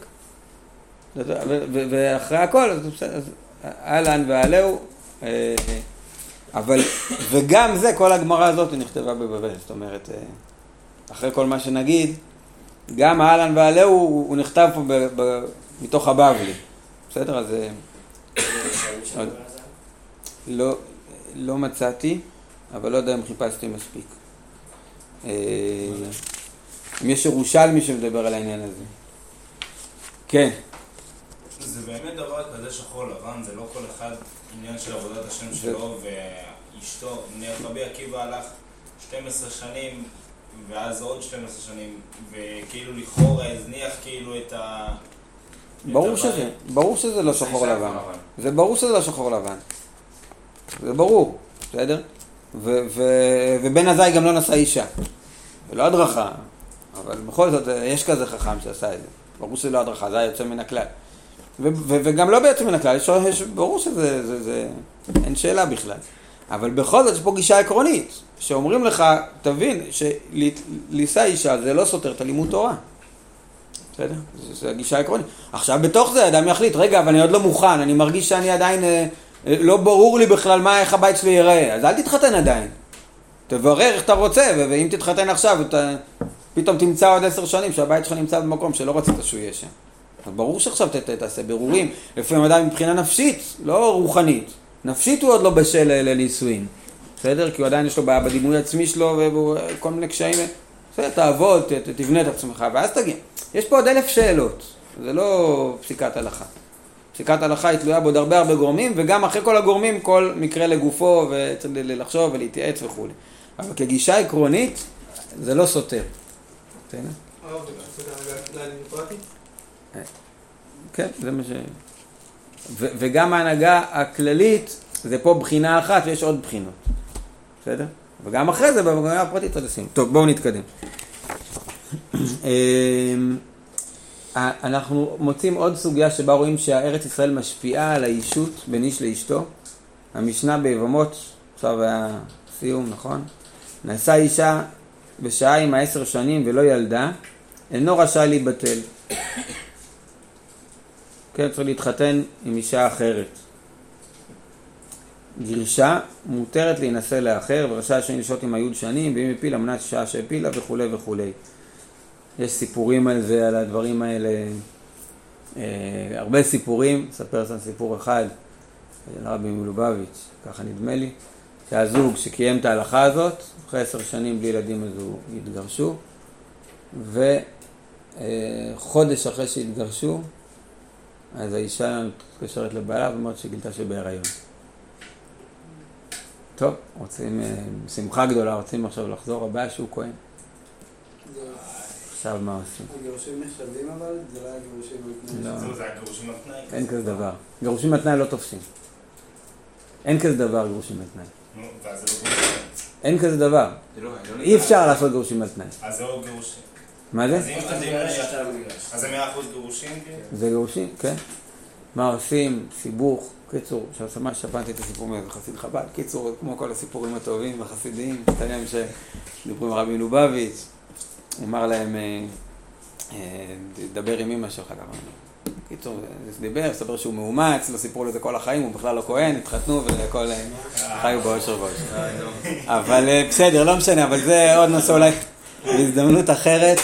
ואחרי הכל, אז אהלן ועלהו, אבל, וגם זה, כל הגמרא הזאת נכתבה בבבל, זאת אומרת, אחרי כל מה שנגיד, גם אהלן ועלהו הוא נכתב פה מתוך הבבלי, בסדר? אז לא מצאתי, אבל לא יודע אם חיפשתי מספיק. אם יש ירושלמי שמדבר על העניין הזה. כן. זה באמת דבר כזה שחור לבן, זה לא כל אחד עניין של עבודת השם שלו ואשתו. רבי עקיבא הלך 12 שנים ואז עוד 12 שנים, וכאילו לכאורה הזניח כאילו את ה... ברור שזה לא שחור לבן. זה ברור שזה לא שחור לבן. זה ברור, בסדר? ובן עזאי גם לא נשא אישה. זה לא הדרכה, אבל בכל זאת יש כזה חכם שעשה את זה. ברור שזה לא הדרכה, זה היה יוצא מן הכלל. וגם לא ביוצא מן הכלל, ברור שזה, אין שאלה בכלל. אבל בכל זאת יש פה גישה עקרונית, שאומרים לך, תבין, שלישא אישה זה לא סותר את הלימוד תורה. בסדר? זה הגישה העקרונית. עכשיו בתוך זה אדם יחליט, רגע, אבל אני עוד לא מוכן, אני מרגיש שאני עדיין, לא ברור לי בכלל איך הבית שלי ייראה, אז אל תתחתן עדיין. תברר איך אתה רוצה, ואם תתחתן עכשיו, פתאום תמצא עוד 10 שנים שהבית שלך נמצא במקום שלא רצית שהוא יהיה שם. אז ברור שעכשיו תעשה ברורים, לפעמים אדם מבחינה נפשית, לא רוחנית. נפשית הוא עוד לא בשל לנישואין. בסדר? כי הוא עדיין יש לו בעיה בדימוי עצמי שלו וכל מיני קשיים. בסדר, תעבוד, תבנה את עצמך, ואז תגיע. יש פה עוד 1000 שאלות, זה לא פסיקת הלכה. פסיקת הלכה היא תלויה בעוד הרבה גורמים, וגם אחרי כל הגורמים, כל מקרה לגופו, וצריך לחשוב ולהתייעץ וכו'. אבל כגישה עקרונית, זה לא סותר. בסדר? כן, זה מה ש... וגם ההנהגה הכללית, זה פה בחינה אחת ויש עוד בחינות. בסדר? וגם אחרי זה, בהנהגה הפרטית עוד עושים. טוב, בואו נתקדם. אנחנו מוצאים עוד סוגיה שבה רואים שהארץ ישראל משפיעה על האישות בין איש לאשתו. המשנה ביבמות, עכשיו היה סיום, נכון? נעשה אישה בשעה עם 10 שנים ולא ילדה, אינו רשאי להיבטל. כן, צריך להתחתן עם אישה אחרת. גרשה מותרת להינשא לאחר, ורשאי השני לשהות עם היוד שנים, ואם הפיל אמנת שעה שהפילה וכו' וכו'. יש סיפורים על זה, על הדברים האלה, הרבה סיפורים. אספר לכם סיפור אחד של הרבי מלובביץ', ככה נדמה לי, שהזוג שקיים את ההלכה הזאת, אחרי 10 שנים בלי ילדים אז הוא התגרשו, וחודש אחרי שהתגרשו, אז האישה מתקשרת לבעלה ואומרת שגילתה שבהיריון. טוב, רוצים שמחה גדולה, רוצים עכשיו לחזור הבא שהוא כהן. עכשיו מה עושים? הגירושים נחשבים אבל זה לא היה גירושים על תנאי. זה היה גירושים על תנאי. אין כזה דבר. גירושים על תנאי לא תופסים. אין כזה דבר גירושים על תנאי. ואז זה לא גירושים. אין כזה דבר. אי אפשר לעשות גירושים על תנאי. אז זה לא גירושים. מה זה? אז זה 100% גירושים? זה גירושים, כן. מה עושים? סיבוך. קיצור, שמע שפנתי את הסיפור מאיזה חסיד חב"ד. קיצור, כמו כל הסיפורים הטובים והחסידיים, תאיים שדיברו עם הרבי מלובביץ', אמר להם, דבר עם אמא שלך כמה. קיצור, זה דיבר, סבר שהוא מאומץ, לא סיפרו לזה כל החיים, הוא בכלל לא כהן, התחתנו וכל חיו באושר ואושר. אבל בסדר, לא משנה, אבל זה עוד נושא אולי בהזדמנות אחרת.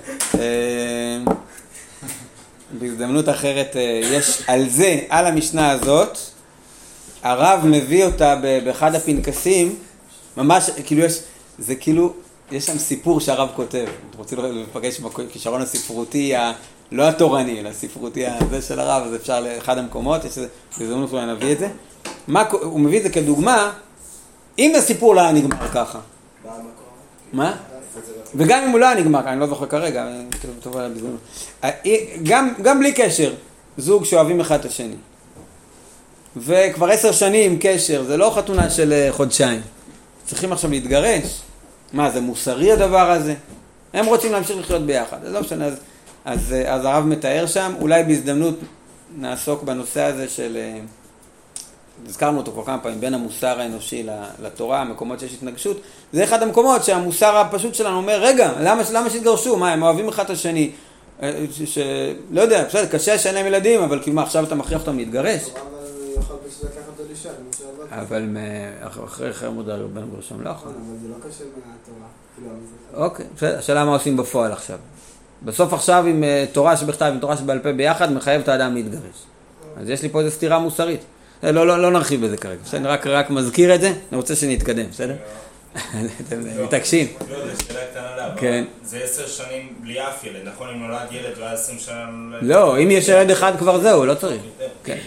בהזדמנות אחרת יש על זה, על המשנה הזאת, הרב מביא אותה באחד הפנקסים, ממש, כאילו יש, זה כאילו, יש שם סיפור שהרב כותב. אתם רוצים לפגש בכישרון הספרותי, לא התורני, אלא הספרותי הזה של הרב, אז אפשר לאחד המקומות, יש איזה, בהזדמנות אולי נביא את זה. הוא מביא את זה כדוגמה, אם הסיפור לא היה נגמר ככה. מה? וגם אם הוא לא היה נגמר, אני לא זוכר כרגע, טובה בזמנו. גם בלי קשר, זוג שאוהבים אחד את השני. וכבר 10 שנים קשר, זה לא חתונה של חודשיים. צריכים עכשיו להתגרש. מה, זה מוסרי הדבר הזה? הם רוצים להמשיך לחיות ביחד, זה לא משנה. אז הרב מתאר שם, אולי בהזדמנות נעסוק בנושא הזה של, הזכרנו אותו כבר כמה פעמים, בין המוסר האנושי לתורה, המקומות שיש התנגשות. זה אחד המקומות שהמוסר הפשוט שלנו אומר, רגע, למה שהתגרשו? מה, הם אוהבים אחד את השני? לא יודע, בסדר, קשה שאין להם ילדים, אבל כאילו מה, עכשיו אתה מכריח אותם להתגרש? אבל יכול פשוט לקחת אותו לישה, אבל אחרי חרמוד בן גרשם לא יכול. אבל זה לא קשה מהתורה. אוקיי, בסדר, השאלה מה עושים בפועל עכשיו. בסוף עכשיו עם תורה שבכתב, עם תורה שבעל פה ביחד, מחייב את האדם להתגרש. אז יש לי פה איזו סתירה מוסרית. לא נרחיב בזה כרגע, בסדר? רק מזכיר את זה, אני רוצה שנתקדם, בסדר? מתעקשים. לא, זו שאלה קטנה לה, אבל זה 10 שנים בלי אף ילד, נכון? אם נולד ילד והיה 20 שנה... לא, אם יש ילד אחד כבר זהו, לא צריך. כן.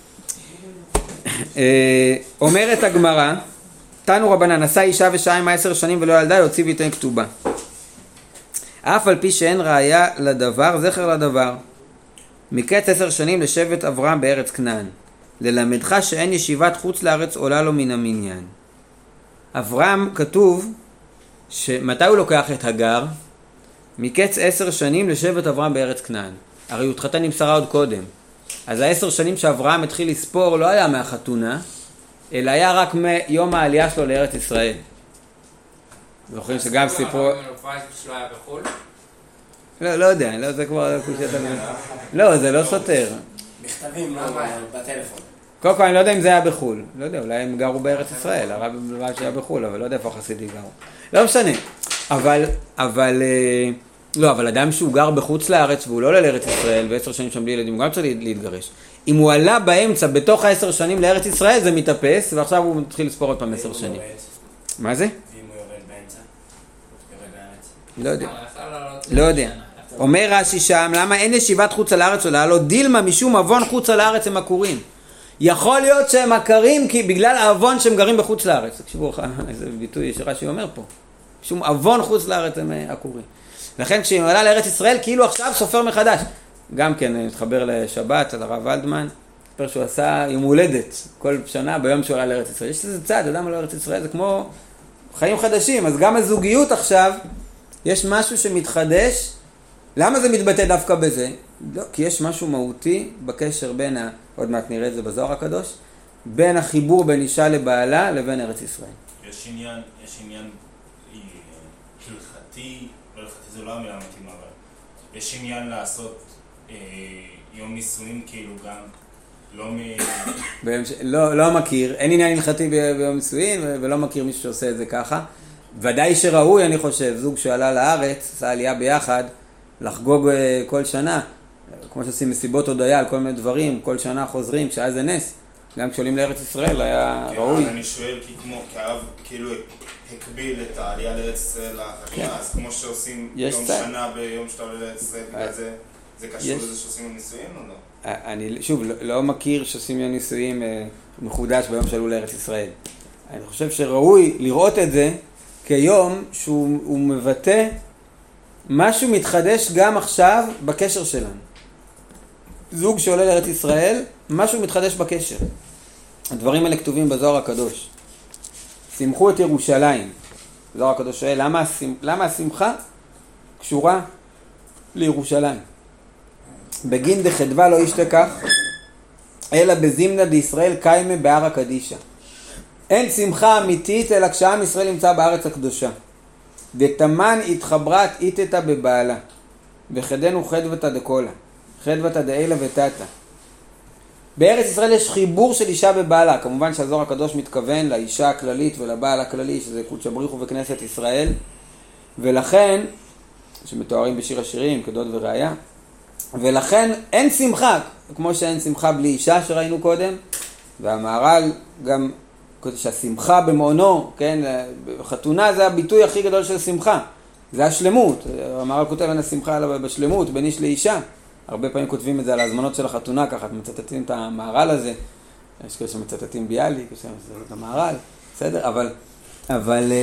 אומרת הגמרא, תנו רבנן, נשא אישה ושעה עם 10 שנים ולא ילדה, יוציא ויתן כתובה. אף על פי שאין ראיה לדבר, זכר לדבר. מקץ 10 שנים לשבט אברהם בארץ כנען. ללמדך שאין ישיבת חוץ לארץ עולה לו מן המניין. אברהם כתוב שמתי הוא לוקח את הגר? מקץ 10 שנים לשבט אברהם בארץ כנען. הרי הוא התחתן עם שרה עוד קודם. אז 10 שנים שאברהם התחיל לספור לא היה מהחתונה, אלא היה רק מיום העלייה שלו לארץ ישראל. זוכרים שגם סיפרו... שלו היה בחול? לא יודע, זה כבר... לא, זה לא סותר. מכתבים בטלפון. קודם כל אני לא יודע אם זה היה בחול. לא יודע, אולי הם גרו בארץ ישראל, הרב בלבד שהיה בחול, אבל לא יודע איפה החסידים גרו. לא משנה. אבל אדם שהוא גר בחוץ לארץ והוא לא עולה לארץ ישראל, ו10 שנים שם בלי ילדים, הוא גם צריך להתגרש. אם הוא עלה באמצע, בתוך 10 שנים לארץ ישראל, זה מתאפס, ועכשיו הוא מתחיל לספור עוד פעם 10 שנים. מה זה? ואם הוא יורד באמצע? יורד לארץ? לא יודע. לא יודע. אומר רש"י שם, למה אין ישיבת חוץ על הארץ עולה? לא דילמה משום אבון חוץ על הארץ הם עקורים. יכול להיות שהם עקרים כי בגלל האבון שהם גרים בחוץ לארץ. תקשיבו, איזה ביטוי שרש"י אומר פה. משום אבון חוץ לארץ הם עקורים. לכן כשהם עלה לארץ ישראל, כאילו עכשיו סופר מחדש. גם כן, מתחבר לשבת, על הרב ולדמן, ספר שהוא עשה יום הולדת כל שנה ביום שהוא עלה לארץ ישראל. יש איזה צד, אדם על ארץ ישראל, זה כמו חיים חדשים. אז גם הזוגיות עכשיו, יש משהו שמתחדש. למה זה מתבטא דווקא בזה? לא, כי יש משהו מהותי בקשר בין, עוד מעט נראה את זה בזוהר הקדוש, בין החיבור בין אישה לבעלה לבין ארץ ישראל. יש עניין הלכתי, לא הלכתי זו לא המילה מתאימה, אבל יש עניין לעשות יום נישואים כאילו גם לא מכיר, אין עניין הלכתי ביום נישואים ולא מכיר מישהו שעושה את זה ככה. ודאי שראוי, אני חושב, זוג שעלה לארץ, עשה עלייה ביחד, לחגוג כל שנה, כמו שעושים מסיבות הודיה על כל מיני דברים, כל שנה חוזרים, שהיה זה נס. גם כשעולים לארץ ישראל היה ראוי. אני שואל כי הרב כאילו הקביל את העלייה לארץ ישראל לחגיגה, אז כמו שעושים יום שנה ביום שאתה עולה לארץ ישראל, בגלל זה קשור לזה שעושים יום נישואים או לא? אני שוב לא מכיר שעושים יום נישואים מחודש ביום שעלו לארץ ישראל. אני חושב שראוי לראות את זה כיום שהוא מבטא משהו מתחדש גם עכשיו בקשר שלנו. זוג שעולה לארץ ישראל, משהו מתחדש בקשר. הדברים האלה כתובים בזוהר הקדוש. שמחו את ירושלים. זוהר הקדוש שואל, למה השמחה קשורה לירושלים? בגין דחדווה לא ישתכח, אלא בזימנה דישראל קיימה בהר הקדישה. אין שמחה אמיתית אלא כשעם ישראל נמצא בארץ הקדושה. דתמן התחברת איתתה בבעלה, וחדנו חדוותה דקולה, חדוותה דאלה ותתה. בארץ ישראל יש חיבור של אישה בבעלה, כמובן שהזוהר הקדוש מתכוון לאישה הכללית ולבעל הכללי, שזה קודש הבריחו וכנסת ישראל, ולכן, שמתוארים בשיר השירים, כדוד וראיה, ולכן אין שמחה, כמו שאין שמחה בלי אישה שראינו קודם, והמהר"ל גם שהשמחה במעונו, כן, חתונה זה הביטוי הכי גדול של שמחה, זה השלמות. המהר"ל כותב אין השמחה אלא בשלמות, בין איש לאישה. הרבה פעמים כותבים את זה על ההזמנות של החתונה, ככה מצטטים את המהר"ל הזה, יש כאלה שמצטטים ביאליק, יש כאלה את המהר"ל, בסדר? אבל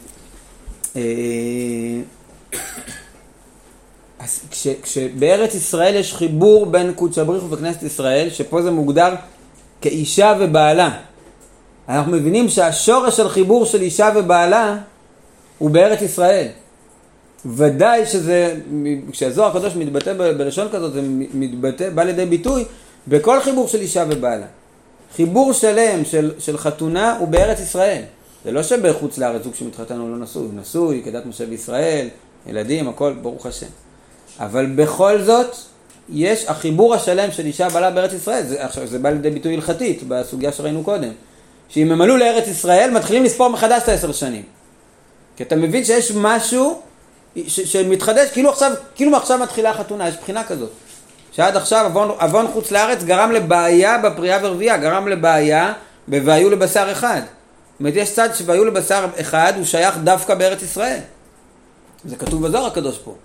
כשבארץ ישראל יש חיבור בין קודש הבריחו וכנסת ישראל, שפה זה מוגדר כאישה ובעלה, אנחנו מבינים שהשורש של חיבור של אישה ובעלה הוא בארץ ישראל. ודאי שזה, כשהזוהר הקדוש מתבטא בלשון כזאת, זה מתבטא, בא לידי ביטוי בכל חיבור של אישה ובעלה. חיבור שלם של חתונה הוא בארץ ישראל. זה לא שבחוץ לארץ זוג שמתחתן הוא לא נשוי, הוא נשוי, כדת משה בישראל, ילדים, הכל, ברוך השם. אבל בכל זאת, יש החיבור השלם של אישה ובעלה בארץ ישראל. עכשיו, זה בא לידי ביטוי הלכתית בסוגיה שראינו קודם. שאם הם עלו לארץ ישראל, מתחילים לספור מחדש את 10 שנים. כי אתה מבין שיש משהו שמתחדש, כאילו עכשיו מתחילה החתונה, יש בחינה כזאת. שעד עכשיו אבון חוץ לארץ גרם לבעיה בפריאה ורבייה, גרם לבעיה והיו לבשר אחד. זאת אומרת, יש צד שהיו לבשר אחד, הוא שייך דווקא בארץ ישראל. זה כתוב בזוהר הקדוש פה.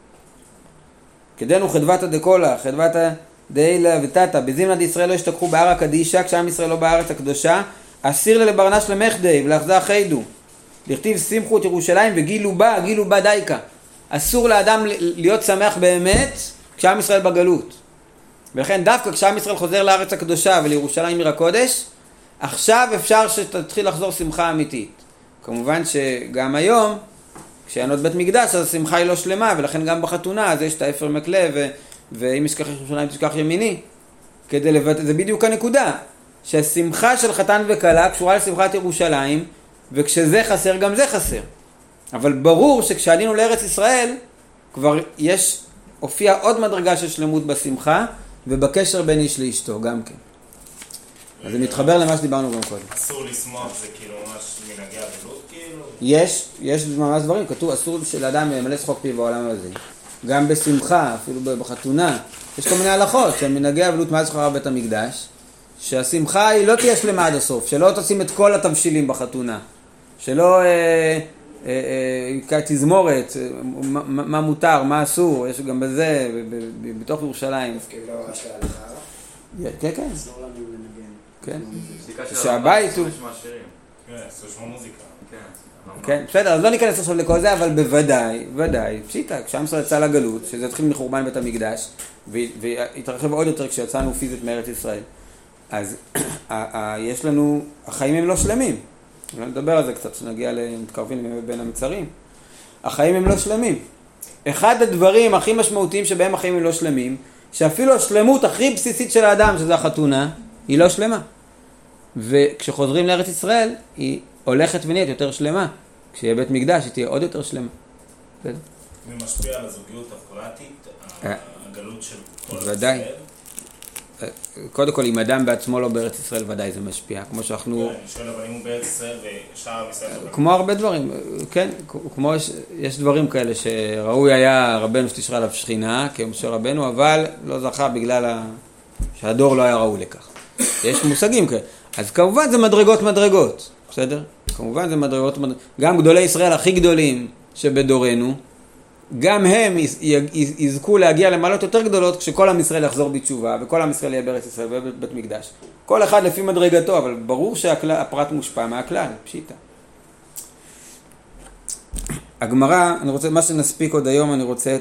כדנו חדוותה דקולה, חדוותה דאלה ותתה, בזימנה דישראל לא השתכחו בהר הקדישה, כשעם ישראל לא בארץ הקדושה, אסיר לברנש למחדי ולאחזה חיידו. לכתיב שמחו את ירושלים וגילו בה דייקה. אסור לאדם להיות שמח באמת כשעם ישראל בגלות. ולכן דווקא כשעם ישראל חוזר לארץ הקדושה ולירושלים עיר הקודש, עכשיו אפשר שתתחיל לחזור שמחה אמיתית. כמובן שגם היום, כשענות בית מקדש, אז השמחה היא לא שלמה, ולכן גם בחתונה, אז יש את האפר מקלה, ואם ישכח ירושלים תשכח ימיני. זה בדיוק הנקודה. שהשמחה של חתן וכלה קשורה לשמחת ירושלים, וכשזה חסר גם זה חסר. אבל ברור שכשעלינו לארץ ישראל, כבר הופיע עוד מדרגה של שלמות בשמחה, ובקשר בין איש לאשתו גם כן. אז זה מתחבר למה שדיברנו גם קודם. אסור לשמוח, זה כאילו ממש מנהגי אבלות כאילו? יש ממש דברים, כתוב אסור שלאדם ימלא שחוק פיו בעולם הזה. גם בשמחה, אפילו בחתונה. יש כל מיני הלכות של מנהגי אבלות מאז חרב בית המקדש, שהשמחה היא לא תהיה שלמה עד הסוף, שלא תשים את כל התבשילים בחתונה. שלא תזמורת, מה מותר, מה אסור, יש גם בזה, בתוך ירושלים. כאילו לא רשע לך. כן, כן. אסור לנו לנגן. כן. פסיקה של שהבית הוא... יש מהשירים. כן, זה שמו מוזיקה. כן. כן, בסדר, אז לא ניכנס עכשיו לכל זה, אבל בוודאי, ודאי, פשיטה, כשעם ישראל יצא לגלות, שזה התחיל מחורבן בית המקדש, והתרחב עוד יותר כשיצאנו פיזית מארץ ישראל, אז יש לנו, החיים הם לא שלמים. נדבר על זה קצת, שנגיע למתקרבים בין המצרים. החיים הם לא שלמים. אחד הדברים הכי משמעותיים שבהם החיים הם לא שלמים, שאפילו השלמות הכי בסיסית של האדם, שזה החתונה, היא לא שלמה. וכשחוזרים לארץ ישראל, היא הולכת ונהיית יותר שלמה. כשיהיה בית מקדש, היא תהיה עוד יותר שלמה. בסדר? זה משפיע על הזוגיות הפרטית, הגלות של כל ודאי. ישראל. קודם כל, אם אדם בעצמו לא בארץ ישראל, ודאי זה משפיע. כמו שאנחנו... אני שואל, אבל אם הוא בארץ ישראל ושאר עם ישראל... כמו הרבה דברים, כן, כמו יש דברים כאלה שראוי היה רבנו שתשרה עליו שכינה, כמשה רבנו, אבל לא זכה בגלל שהדור לא היה ראוי לכך. יש מושגים כאלה. אז כמובן זה מדרגות, בסדר? כמובן זה מדרגות. גם גדולי ישראל הכי גדולים שבדורנו, גם הם יזכו להגיע למעלות יותר גדולות כשכל עם ישראל יחזור בתשובה, וכל עם ישראל יהיה בארץ ישראל ובבית מקדש. כל אחד לפי מדרגתו, אבל ברור שהפרט מושפע מהכלל, פשיטה. הגמרא, אני רוצה, מה שנספיק עוד היום, אני רוצה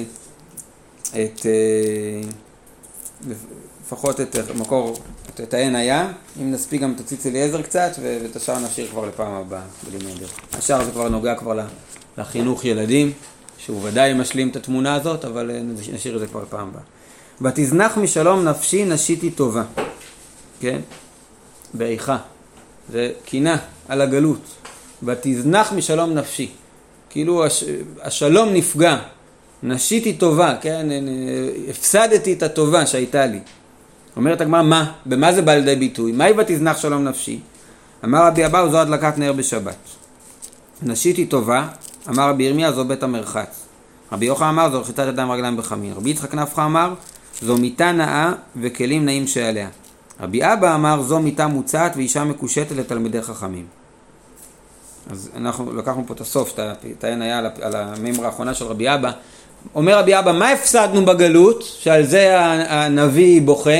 לפחות את מקור, את העין היה, אם נספיק גם את הציץ אליעזר קצת, ואת השאר נשאיר כבר לפעם הבאה בלימוד. השאר זה כבר נוגע כבר לחינוך ילדים, שהוא ודאי משלים את התמונה הזאת, אבל נשאיר את זה כבר לפעם הבאה. ותזנח משלום נפשי נשיתי טובה. כן? בעיכה. זה קינה על הגלות. ותזנח משלום נפשי. כאילו השלום נפגע. נשיתי טובה, כן? הפסדתי את הטובה שהייתה לי. אומרת הגמרא, מה? במה זה בא לידי ביטוי? מהי ותזנח שלום נפשי? אמר רבי אבאו, זו הדלקת נר בשבת. נשיתי טובה, אמר רבי ירמיה, זו בית המרחץ. רבי יוחנן אמר, זו רחיצת ידיים רגליים בחמין. רבי יצחק נפחא אמר, זו מיטה נאה וכלים נאים שעליה. רבי אבא אמר, זו מיטה מוצעת ואישה מקושטת לתלמידי חכמים. אז אנחנו לקחנו פה את הסוף, את העין היה על הממרה האחרונה של רבי אבא. אומר רבי אבא, מה הפסדנו בגלות, שעל זה הנביא בוכה?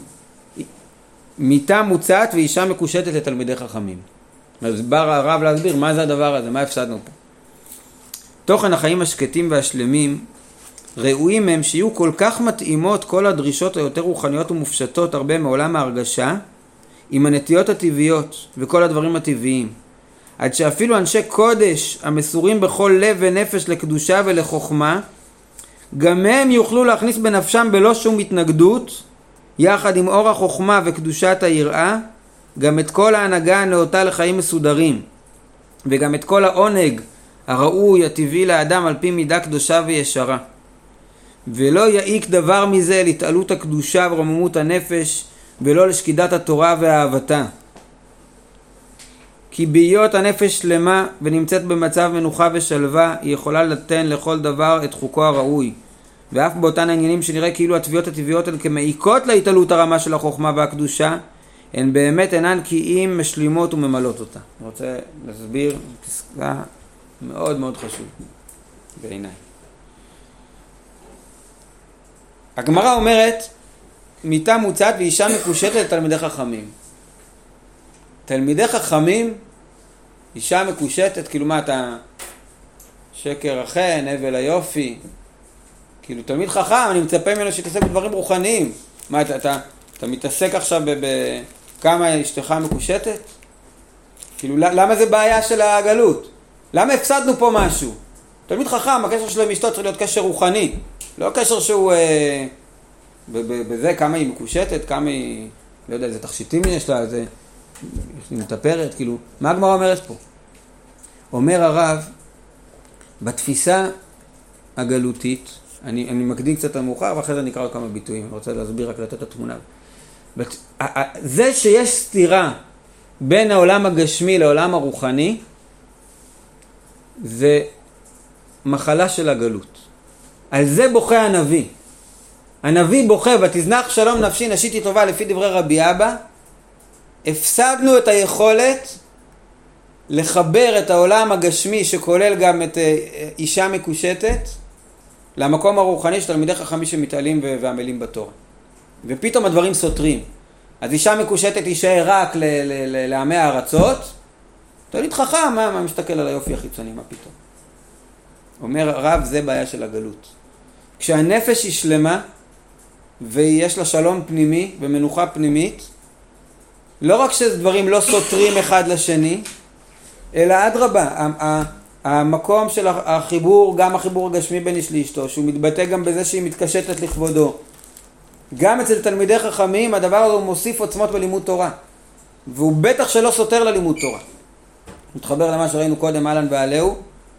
מיטה מוצעת ואישה מקושטת לתלמידי חכמים. אז בא הרב להסביר מה זה הדבר הזה, מה הפסדנו פה. תוכן החיים השקטים והשלמים, ראויים הם שיהיו כל כך מתאימות כל הדרישות היותר רוחניות ומופשטות הרבה מעולם ההרגשה, עם הנטיות הטבעיות וכל הדברים הטבעיים. עד שאפילו אנשי קודש המסורים בכל לב ונפש לקדושה ולחוכמה, גם הם יוכלו להכניס בנפשם בלא שום התנגדות, יחד עם אור החוכמה וקדושת היראה, גם את כל ההנהגה הנאותה לחיים מסודרים, וגם את כל העונג הראוי הטבעי לאדם על פי מידה קדושה וישרה. ולא יעיק דבר מזה להתעלות הקדושה ורוממות הנפש, ולא לשקידת התורה ואהבתה. כי בהיות הנפש שלמה ונמצאת במצב מנוחה ושלווה, היא יכולה לתן לכל דבר את חוקו הראוי. ואף באותן העניינים שנראה כאילו התביעות הטבעיות הן כמעיקות להתעלות הרמה של החוכמה והקדושה, הן באמת אינן כי אם משלימות וממלאות אותה. אני רוצה להסביר פסקה מאוד מאוד חשוב בעיניי. הגמרא אומרת, מיטה מוצעת ואישה מקושטת לתלמידי חכמים. תלמידי חכמים, אישה מקושטת, כאילו מה אתה, שקר החן, הבל היופי, כאילו תלמיד חכם, אני מצפה ממנו שתעסק בדברים רוחניים. מה אתה מתעסק עכשיו בכמה אשתך מקושטת? כאילו למה זה בעיה של הגלות? למה הפסדנו פה משהו? תלמיד חכם, הקשר שלו עם אשתו צריך להיות קשר רוחני, לא קשר שהוא בזה כמה היא מקושטת, כמה היא, לא יודע, איזה תכשיטים יש לה, איזה היא מטפרת, כאילו, מה הגמרא אומרת פה? אומר הרב, בתפיסה הגלותית, אני מקדים קצת המאוחר, ואחרי זה נקרא עוד כמה ביטויים, אני רוצה להסביר רק לתת את התמונה. זה שיש סתירה בין העולם הגשמי לעולם הרוחני, זה מחלה של הגלות. על זה בוכה הנביא. הנביא בוכה, ותזנח שלום נפשי נשיתי טובה לפי דברי רבי אבא, הפסדנו את היכולת לחבר את העולם הגשמי שכולל גם את אישה מקושטת למקום הרוחני של תלמידי חכמים שמתעלים ועמלים בתורה. ופתאום הדברים סותרים. אז אישה מקושטת יישאר רק לעמי הארצות, תלמיד חכם, מה מסתכל על היופי החיצוני, מה פתאום? אומר הרב, זה בעיה של הגלות. כשהנפש היא שלמה ויש לה שלום פנימי ומנוחה פנימית, לא רק שדברים לא סותרים אחד לשני, אלא אדרבה, המקום של החיבור, גם החיבור הגשמי בין איש לאשתו, שהוא מתבטא גם בזה שהיא מתקשטת לכבודו. גם אצל תלמידי חכמים הדבר הזה הוא מוסיף עוצמות בלימוד תורה, והוא בטח שלא סותר ללימוד תורה. מתחבר למה שראינו קודם, אהלן ועליהו.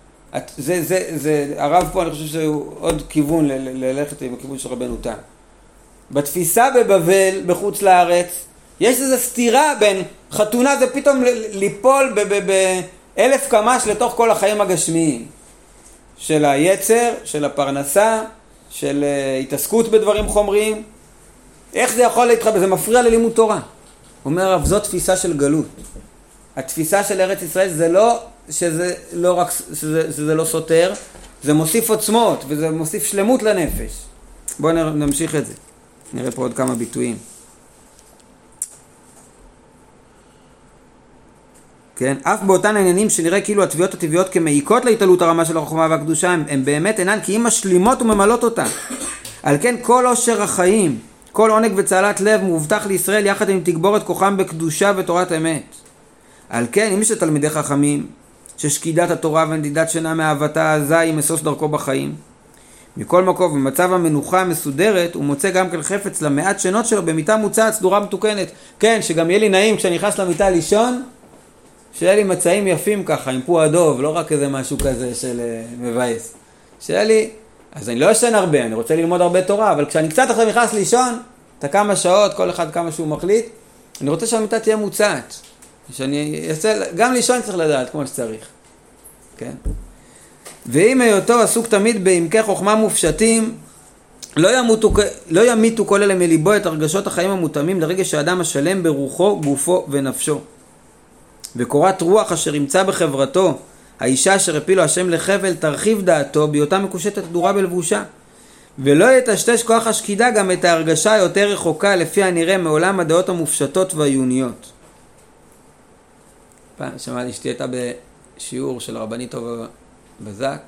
הרב פה אני חושב שהוא עוד כיוון ללכת עם הכיוון של רבנו תם. בתפיסה בבבל, בחוץ לארץ, יש איזו סתירה בין חתונה, זה פתאום ליפול באלף קמ"ש לתוך כל החיים הגשמיים. של היצר, של הפרנסה, של התעסקות בדברים חומריים. איך זה יכול להתחבר? זה מפריע ללימוד תורה. אומר הרב, זו תפיסה של גלות. התפיסה של ארץ ישראל זה לא שזה לא רק שזה לא סותר, זה מוסיף עוצמות וזה מוסיף שלמות לנפש. בואו נמשיך את זה. נראה פה עוד כמה ביטויים. כן? אף באותן העניינים שנראה כאילו התביעות הטבעיות כמעיקות להתעלות הרמה של החוכמה והקדושה, הם באמת אינן כי אם משלימות וממלאות אותן. על כן כל עושר החיים, כל עונג וצהלת לב מובטח לישראל יחד עם תגבורת כוחם בקדושה ותורת אמת. על כן אם יש תלמידי חכמים ששקידת התורה ונדידת שינה מאהבתה העזה היא מסוס דרכו בחיים, מכל מקום במצב המנוחה המסודרת הוא מוצא גם כל חפץ למעט שינות שלו במיטה מוצעת סדורה מתוקנת. כן, שגם יהיה לי נעים כשאני נכנס למיטה לישון, שיהיה לי מצעים יפים ככה עם פוע דוב, לא רק איזה משהו כזה של מבאס. שיהיה לי, אז אני לא ישן הרבה, אני רוצה ללמוד הרבה תורה, אבל כשאני קצת אחרי נכנס לישון, את כמה שעות, כל אחד כמה שהוא מחליט, אני רוצה שהמיטה תהיה מוצעת. שאני אעשה, גם לישון צריך לדעת כמו שצריך. כן? ואם היותו עסוק תמיד בעמקי חוכמה מופשטים, לא ימיתו כל אלה מליבו את הרגשות החיים המותאמים לרגש האדם השלם ברוחו, גופו ונפשו. וקורת רוח אשר ימצא בחברתו, האישה אשר הפילו השם לחבל, תרחיב דעתו בהיותה מקושטת דורה בלבושה. ולא יטשטש כוח השקידה גם את ההרגשה היותר רחוקה לפי הנראה מעולם הדעות המופשטות והעיוניות. פעם שמעתי אשתי הייתה בשיעור של הרבנית טובה בזק,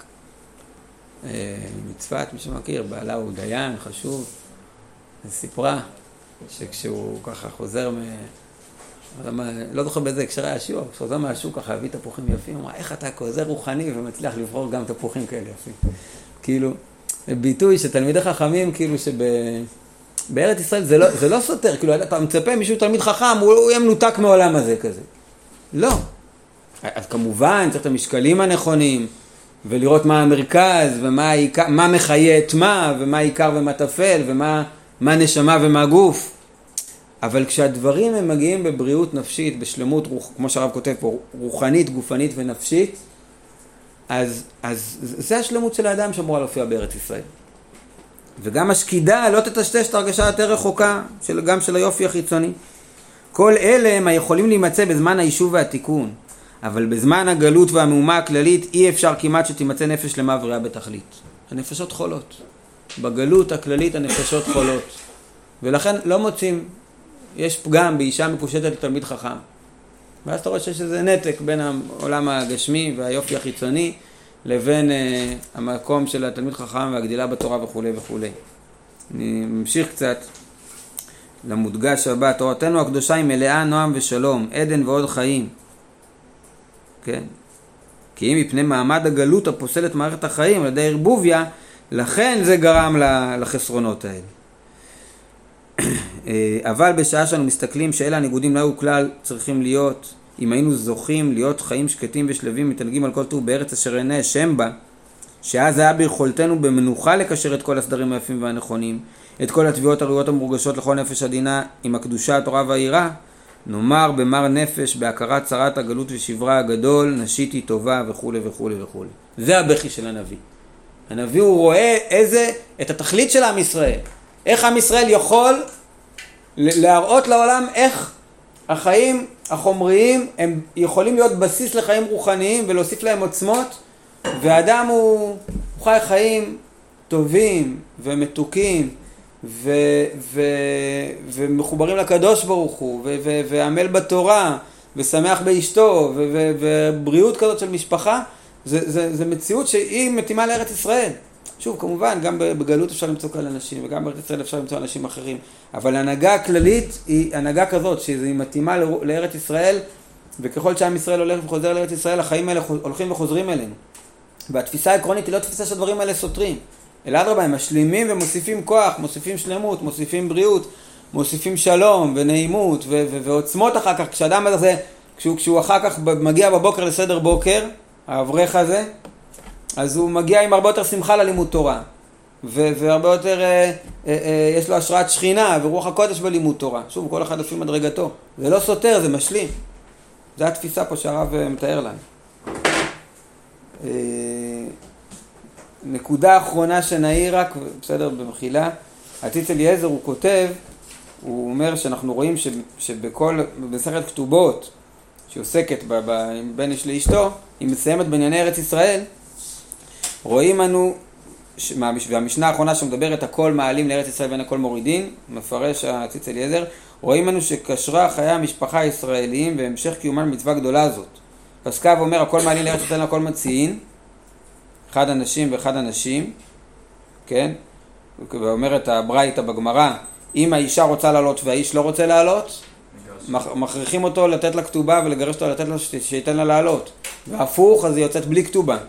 מצפת, מי שמכיר, בעלה הוא דיין, חשוב. היא סיפרה שכשהוא ככה חוזר לא זוכר באיזה הקשר היה שיעור, כשחוזר מהשוק ככה הביא תפוחים יפים, הוא אמר, איך אתה כזה רוחני ומצליח לבחור גם תפוחים כאלה יפים. כאילו, ביטוי שתלמידי חכמים, כאילו שבארץ ישראל זה לא סותר, כאילו אתה מצפה מישהו תלמיד חכם, הוא יהיה מנותק מעולם הזה כזה. לא. אז כמובן צריך את המשקלים הנכונים, ולראות מה המרכז, ומה מחיה את מה, ומה עיקר ומה תפל, ומה נשמה ומה גוף. אבל כשהדברים הם מגיעים בבריאות נפשית, בשלמות, כמו שהרב כותב פה, רוחנית, גופנית ונפשית, אז זה השלמות של האדם שאמורה להופיע בארץ ישראל. וגם השקידה לא תטשטש את הרגשה יותר רחוקה, גם של היופי החיצוני. כל אלה הם היכולים להימצא בזמן היישוב והתיקון, אבל בזמן הגלות והמהומה הכללית אי אפשר כמעט שתימצא נפש שלמה ובריאה בתכלית. הנפשות חולות. בגלות הכללית הנפשות חולות. ולכן לא מוצאים, יש פגם באישה מקושטת לתלמיד חכם. ואז אתה רואה שיש איזה נתק בין העולם הגשמי והיופי החיצוני לבין המקום של התלמיד חכם והגדילה בתורה וכו' וכו'. אני ממשיך קצת למודגש הבא. תורתנו הקדושה היא מלאה נועם ושלום, עדן ועוד חיים. כן? כי אם מפני מעמד הגלות הפוסל את מערכת החיים על ידי ערבוביה, לכן זה גרם לחסרונות האלה. אבל בשעה שאנו מסתכלים שאלה הניגודים לא היו כלל צריכים להיות, אם היינו זוכים להיות חיים שקטים ושלבים מתענגים על כל טוב בארץ אשר עיני השם בה, שאז היה ביכולתנו במנוחה לקשר את כל הסדרים היפים והנכונים, את כל התביעות הראויות המורגשות לכל נפש עדינה עם הקדושה, התורה והיראה, נאמר במר נפש בהכרת צרת הגלות ושברה הגדול, נשיתי טובה וכו' וכו' וכו'. זה הבכי של הנביא. הנביא הוא רואה את התכלית של עם ישראל. איך עם ישראל יכול להראות לעולם איך החיים החומריים הם יכולים להיות בסיס לחיים רוחניים ולהוסיף להם עוצמות, והאדם הוא חי חיים טובים ומתוקים ומחוברים לקדוש ברוך הוא ועמל בתורה ושמח באשתו ובריאות כזאת של משפחה. זה מציאות שהיא מתאימה לארץ ישראל. שוב, כמובן, גם בגלות אפשר למצוא כאלה אנשים, וגם בארץ ישראל אפשר למצוא אנשים אחרים. אבל ההנהגה הכללית היא הנהגה כזאת, שהיא מתאימה לארץ ישראל, וככל שעם ישראל הולך וחוזר לארץ ישראל, החיים האלה הולכים וחוזרים אלינו. והתפיסה העקרונית היא לא תפיסה שהדברים האלה סותרים. אלא אדרבה, הם משלימים ומוסיפים כוח, מוסיפים שלמות, מוסיפים בריאות, מוסיפים שלום ונעימות ועוצמות אחר כך. כשאדם הזה, כשהוא אחר כך מגיע בבוקר לסדר בוקר, האברך הזה, אז הוא מגיע עם הרבה יותר שמחה ללימוד תורה, והרבה יותר יש לו השראת שכינה ורוח הקודש בלימוד תורה. שוב, כל אחד לפי מדרגתו. זה לא סותר, זה משלים. זו התפיסה פה שהרב מתאר לנו. נקודה אחרונה שנעיר רק, בסדר, במחילה, הציץ אליעזר הוא כותב, הוא אומר שאנחנו רואים שבכל, במסכת כתובות, שעוסקת בין איש לאשתו, היא מסיימת בענייני ארץ ישראל, רואים אנו, והמשנה האחרונה שמדברת הכל מעלים לארץ ישראל ואין הכל מורידים, מפרש הציץ אליעזר, רואים אנו שקשרה חיי המשפחה הישראליים והמשך קיומן מצווה גדולה זאת. פסקה ואומר הכל מעלים לארץ ישראל הכל מציעים, אחד אנשים ואחד אנשים, כן? ואומרת הברייתא בגמרא, אם האישה רוצה לעלות והאיש לא רוצה לעלות, מכריחים אותו לתת לה כתובה ולגרש אותו לתת לה שייתן לה לעלות. והפוך, אז היא יוצאת בלי כתובה.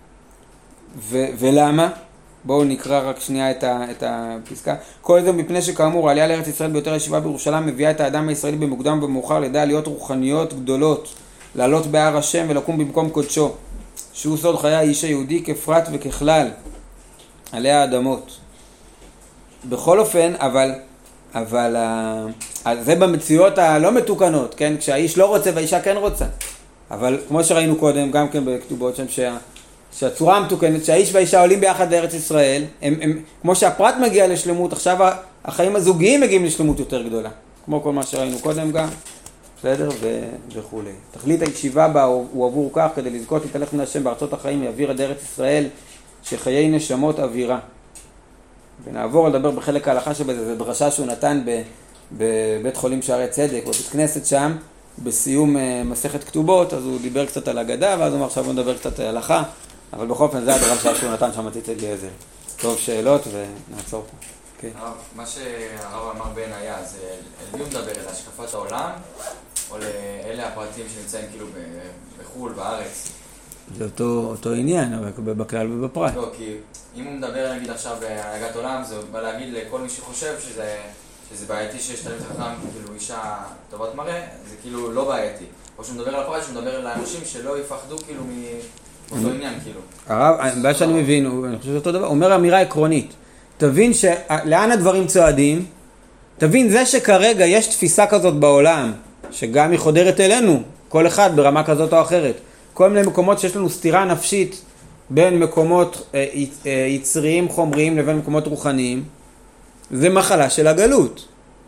ולמה? בואו נקרא רק שנייה את הפסקה. כל זה מפני שכאמור, העלייה לארץ ישראל ביותר הישיבה בירושלים מביאה את האדם הישראלי במוקדם ובמאוחר לידי להיות רוחניות גדולות, לעלות בהר השם ולקום במקום קודשו, שהוא סוד חיי האיש היהודי כפרט וככלל עלי האדמות. בכל אופן, אבל זה במציאות הלא מתוקנות, כן? כשהאיש לא רוצה והאישה כן רוצה. אבל כמו שראינו קודם, גם כן בכתובות שם, שהצורה המתוקנת, שהאיש והאישה עולים ביחד לארץ ישראל, הם כמו שהפרט מגיע לשלמות, עכשיו החיים הזוגיים מגיעים לשלמות יותר גדולה. כמו כל מה שראינו קודם גם, בסדר? וכו'. תכלית הישיבה בה הוא עבור כך, כדי לזכות להתהלך מן השם בארצות החיים, יעביר את ארץ ישראל, שחיי נשמות אווירה. ונעבור לדבר בחלק ההלכה שבזה, זו דרשה שהוא נתן בבית חולים שערי צדק, בבית כנסת שם, בסיום מסכת כתובות, אז הוא דיבר קצת על אגדה, ואז הוא אומר עכשיו הוא נדבר קצת על הלכה, אבל בכל אופן זה הדרשה שהוא נתן שם הציץ אליעזר. טוב, שאלות ונעצור פה. כן. מה שהרב אמר בעינייה, זה אל מי הוא מדבר, אל השקפת העולם, או לאלה הפרטים שנמצאים כאילו בחו"ל, בארץ? זה אותו עניין, אבל בכלל ובפרט. לא, כי אם הוא מדבר נגיד עכשיו בהנהגת עולם, זה בא להגיד לכל מי שחושב שזה בעייתי שיש תלמיד חכם, כאילו אישה טובת מראה, זה כאילו לא בעייתי. או שהוא מדבר על הפרט, שהוא מדבר לאנשים שלא יפחדו כאילו מאותו עניין כאילו. הרב, מה שאני מבין, אני חושב שזה אותו דבר, אומר אמירה עקרונית. תבין לאן הדברים צועדים, תבין זה שכרגע יש תפיסה כזאת בעולם, שגם היא חודרת אלינו, כל אחד ברמה כזאת או אחרת. כל מיני מקומות שיש לנו סתירה נפשית בין מקומות יצריים חומריים לבין מקומות רוחניים, זה מחלה של הגלות.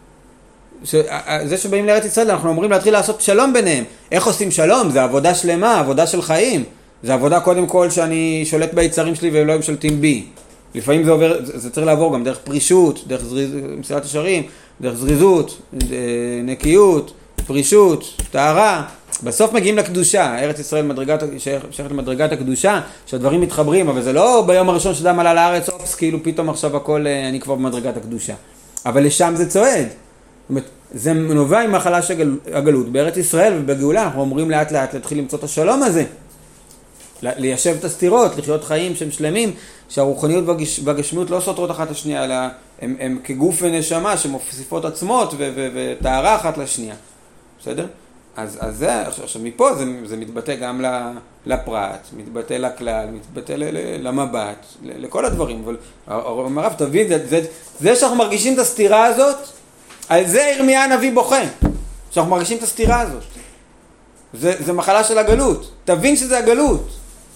זה שבאים לארץ ישראל אנחנו אומרים להתחיל לעשות שלום ביניהם. איך עושים שלום? זה עבודה שלמה, עבודה של חיים. זה עבודה קודם כל שאני שולט ביצרים שלי והם לא משלטים בי. לפעמים זה עובר, זה צריך לעבור גם דרך פרישות, דרך מסילת ישרים, דרך זריזות, נקיות, פרישות, טהרה. בסוף מגיעים לקדושה, ארץ ישראל שייכת למדרגת הקדושה, שהדברים מתחברים, אבל זה לא ביום הראשון שאדם עלה לארץ, אופס, כאילו פתאום עכשיו הכל, אני כבר במדרגת הקדושה. אבל לשם זה צועד. זאת אומרת, זה נובע עם מחלה של הגלות. בארץ ישראל ובגאולה אנחנו אומרים לאט לאט להתחיל למצוא את השלום הזה. ליישב את הסתירות, לחיות חיים שהם שלמים, שהרוחניות והגשמיות לא סותרות אחת לשנייה, אלא הם כגוף ונשמה שמוסיפות עצמות וטהרה אחת לשנייה. בסדר? אז זה, עכשיו מפה זה מתבטא גם לפרט, מתבטא לכלל, מתבטא למבט, לכל הדברים. אבל הרב תבין, זה שאנחנו מרגישים את הסתירה הזאת, על זה ירמיה הנביא בוכה, שאנחנו מרגישים את הסתירה הזאת. זה מחלה של הגלות, תבין שזה הגלות.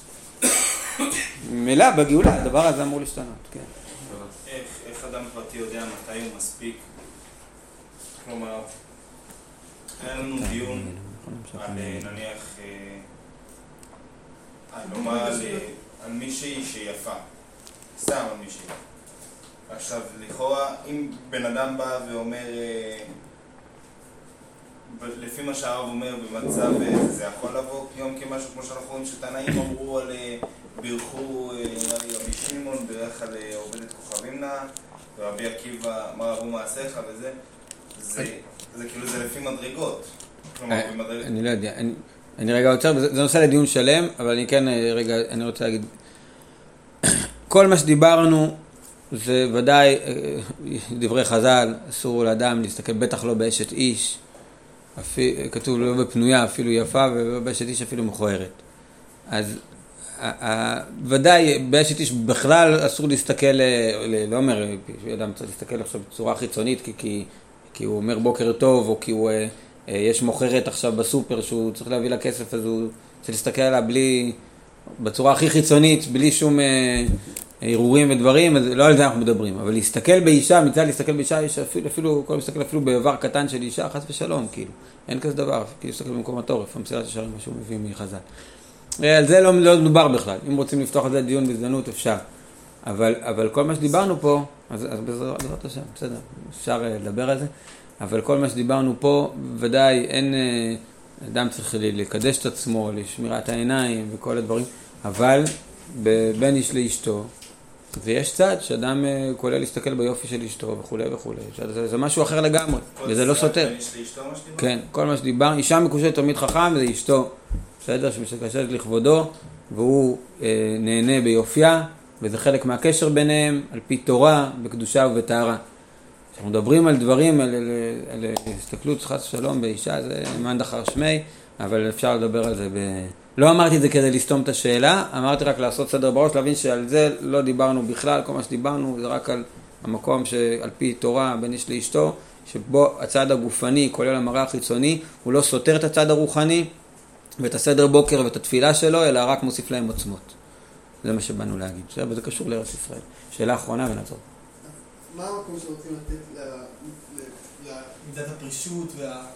מילה בגאולה, הדבר הזה אמור להשתנות, כן. איך אדם פרטי יודע מתי הוא מספיק? כלומר, היה לנו דיון על נניח, נאמר על מישהי שיפה, סתם על מישהי. עכשיו, לכאורה, אם בן אדם בא ואומר, לפי מה שהרב אומר במצב, זה יכול לבוא יום כמשהו כמו שאנחנו רואים שתנאים אמרו על בירכו רבי שמעון, בירך על עובדת כוכבים נא, ורבי עקיבא אמר אבו מעשיך וזה, זה כאילו זה לפי מדרגות. אני לא יודע, אני רגע עוצר, זה נושא לדיון שלם, אבל אני כן רגע, אני רוצה להגיד, כל מה שדיברנו זה ודאי דברי חז"ל, אסור לאדם להסתכל בטח לא באשת איש, כתוב לא בפנויה אפילו יפה ובאשת איש אפילו מכוערת. אז ודאי באשת איש בכלל אסור להסתכל, לא אומר, אדם צריך להסתכל עכשיו בצורה חיצונית כי הוא אומר בוקר טוב או כי הוא יש מוכרת עכשיו בסופר שהוא צריך להביא לה כסף, אז הוא צריך להסתכל עליה בצורה הכי חיצונית, בלי שום ערעורים ודברים, אז לא על זה אנחנו מדברים. אבל להסתכל באישה, מצד להסתכל באישה, יש אפילו, כל מסתכל אפילו באיבר קטן של אישה, חס ושלום, כאילו. אין כזה דבר, כאילו להסתכל במקום התורף, המסילת ישרים, מה שהוא מביא מחז"ל. על זה לא מדובר בכלל. אם רוצים לפתוח על זה דיון בהזדמנות, אפשר. אבל כל מה שדיברנו פה, אז בעזרת השם, בסדר, אפשר לדבר על זה. אבל כל מה שדיברנו פה, ודאי אין, אדם צריך לקדש את עצמו, לשמירת העיניים וכל הדברים, אבל בין איש לאשתו, ויש צד שאדם כולל להסתכל ביופי של אשתו וכו' וכו'. זה משהו אחר לגמרי, וזה לא סותר. בין איש לאשתו מה שדיבר? כן, כל מה שדיבר, אישה מקושרת תמיד חכם, זה אשתו, בסדר, שמקשרת לכבודו, והוא נהנה ביופייה, וזה חלק מהקשר ביניהם, על פי תורה, בקדושה ובטהרה. אנחנו מדברים על דברים, על הסתכלות חס ושלום באישה, זה מאן דכר שמי, אבל אפשר לדבר על זה לא אמרתי את זה כדי לסתום את השאלה, אמרתי רק לעשות סדר בראש, להבין שעל זה לא דיברנו בכלל, כל מה שדיברנו זה רק על המקום שעל פי תורה בין איש לאשתו, שבו הצד הגופני, כולל המראה החיצוני, הוא לא סותר את הצד הרוחני, ואת הסדר בוקר ואת התפילה שלו, אלא רק מוסיף להם עוצמות. זה מה שבאנו להגיד, וזה קשור לארץ ישראל. שאלה אחרונה ונעצור. מה המקום שרוצים לתת למידת הפרישות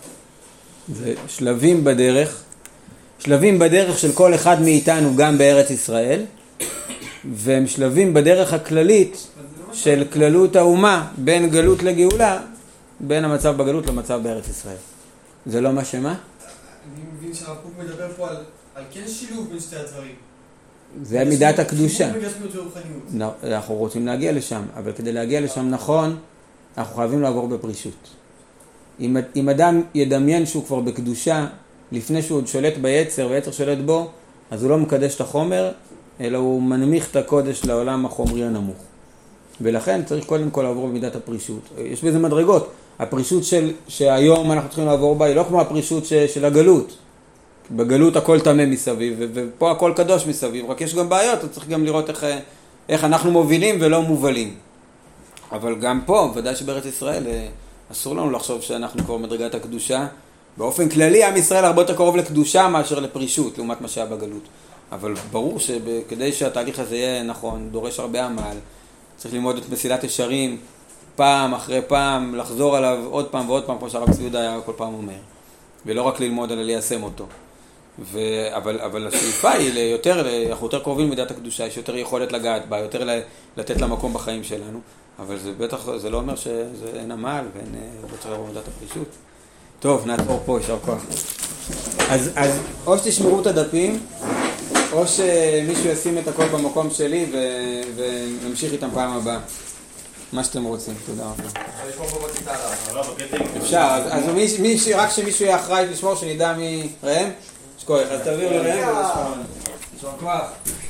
זה שלבים בדרך, שלבים בדרך של כל אחד מאיתנו גם בארץ ישראל, והם שלבים בדרך הכללית של כללות האומה, בין גלות לגאולה, בין המצב בגלות למצב בארץ ישראל. זה לא מה שמה? אני מבין שהרב קוק מדבר פה על כן שילוב בין שתי הדברים. זה מידת הקדושה. ורוחניות. אנחנו רוצים להגיע לשם, אבל כדי להגיע לשם נכון, אנחנו חייבים לעבור בפרישות. אם אדם ידמיין שהוא כבר בקדושה, לפני שהוא עוד שולט ביצר ויצר שולט בו, אז הוא לא מקדש את החומר, אלא הוא מנמיך את הקודש לעולם החומרי הנמוך. ולכן צריך קודם כל לעבור במידת הפרישות. יש בזה מדרגות. הפרישות שהיום אנחנו צריכים לעבור בה היא לא כמו הפרישות של הגלות. בגלות הכל טמא מסביב, ופה הכל קדוש מסביב, רק יש גם בעיות, אז צריך גם לראות איך אנחנו מובילים ולא מובלים. אבל גם פה, ודאי שבארץ ישראל, אסור לנו לחשוב שאנחנו כבר מדרגת הקדושה. באופן כללי, עם ישראל הרבה יותר קרוב לקדושה מאשר לפרישות, לעומת מה שהיה בגלות. אבל ברור שכדי שהתהליך הזה יהיה נכון, דורש הרבה עמל, צריך ללמוד את מסילת ישרים, פעם אחרי פעם, לחזור עליו עוד פעם ועוד פעם, כמו שהרב צבי יהודה היה כל פעם אומר. ולא רק ללמוד, אלא ליישם אותו. אבל השאיפה היא אנחנו יותר קרובים למידת הקדושה, יש יותר יכולת לגעת בה, יותר לתת לה מקום בחיים שלנו, אבל זה בטח, זה לא אומר שאין עמל ואין יותר לרוב מידת הפרישות. טוב, נעצור פה, ישר כוח. אז או שתשמרו את הדפים, או שמישהו ישים את הכל במקום שלי ונמשיך איתם פעם הבאה. מה שאתם רוצים, תודה רבה. אפשר, אז רק שמישהו יהיה אחראי לשמור שנדע מי ראם? שכוח, אז תעביר לראם ולשמור. שכוח.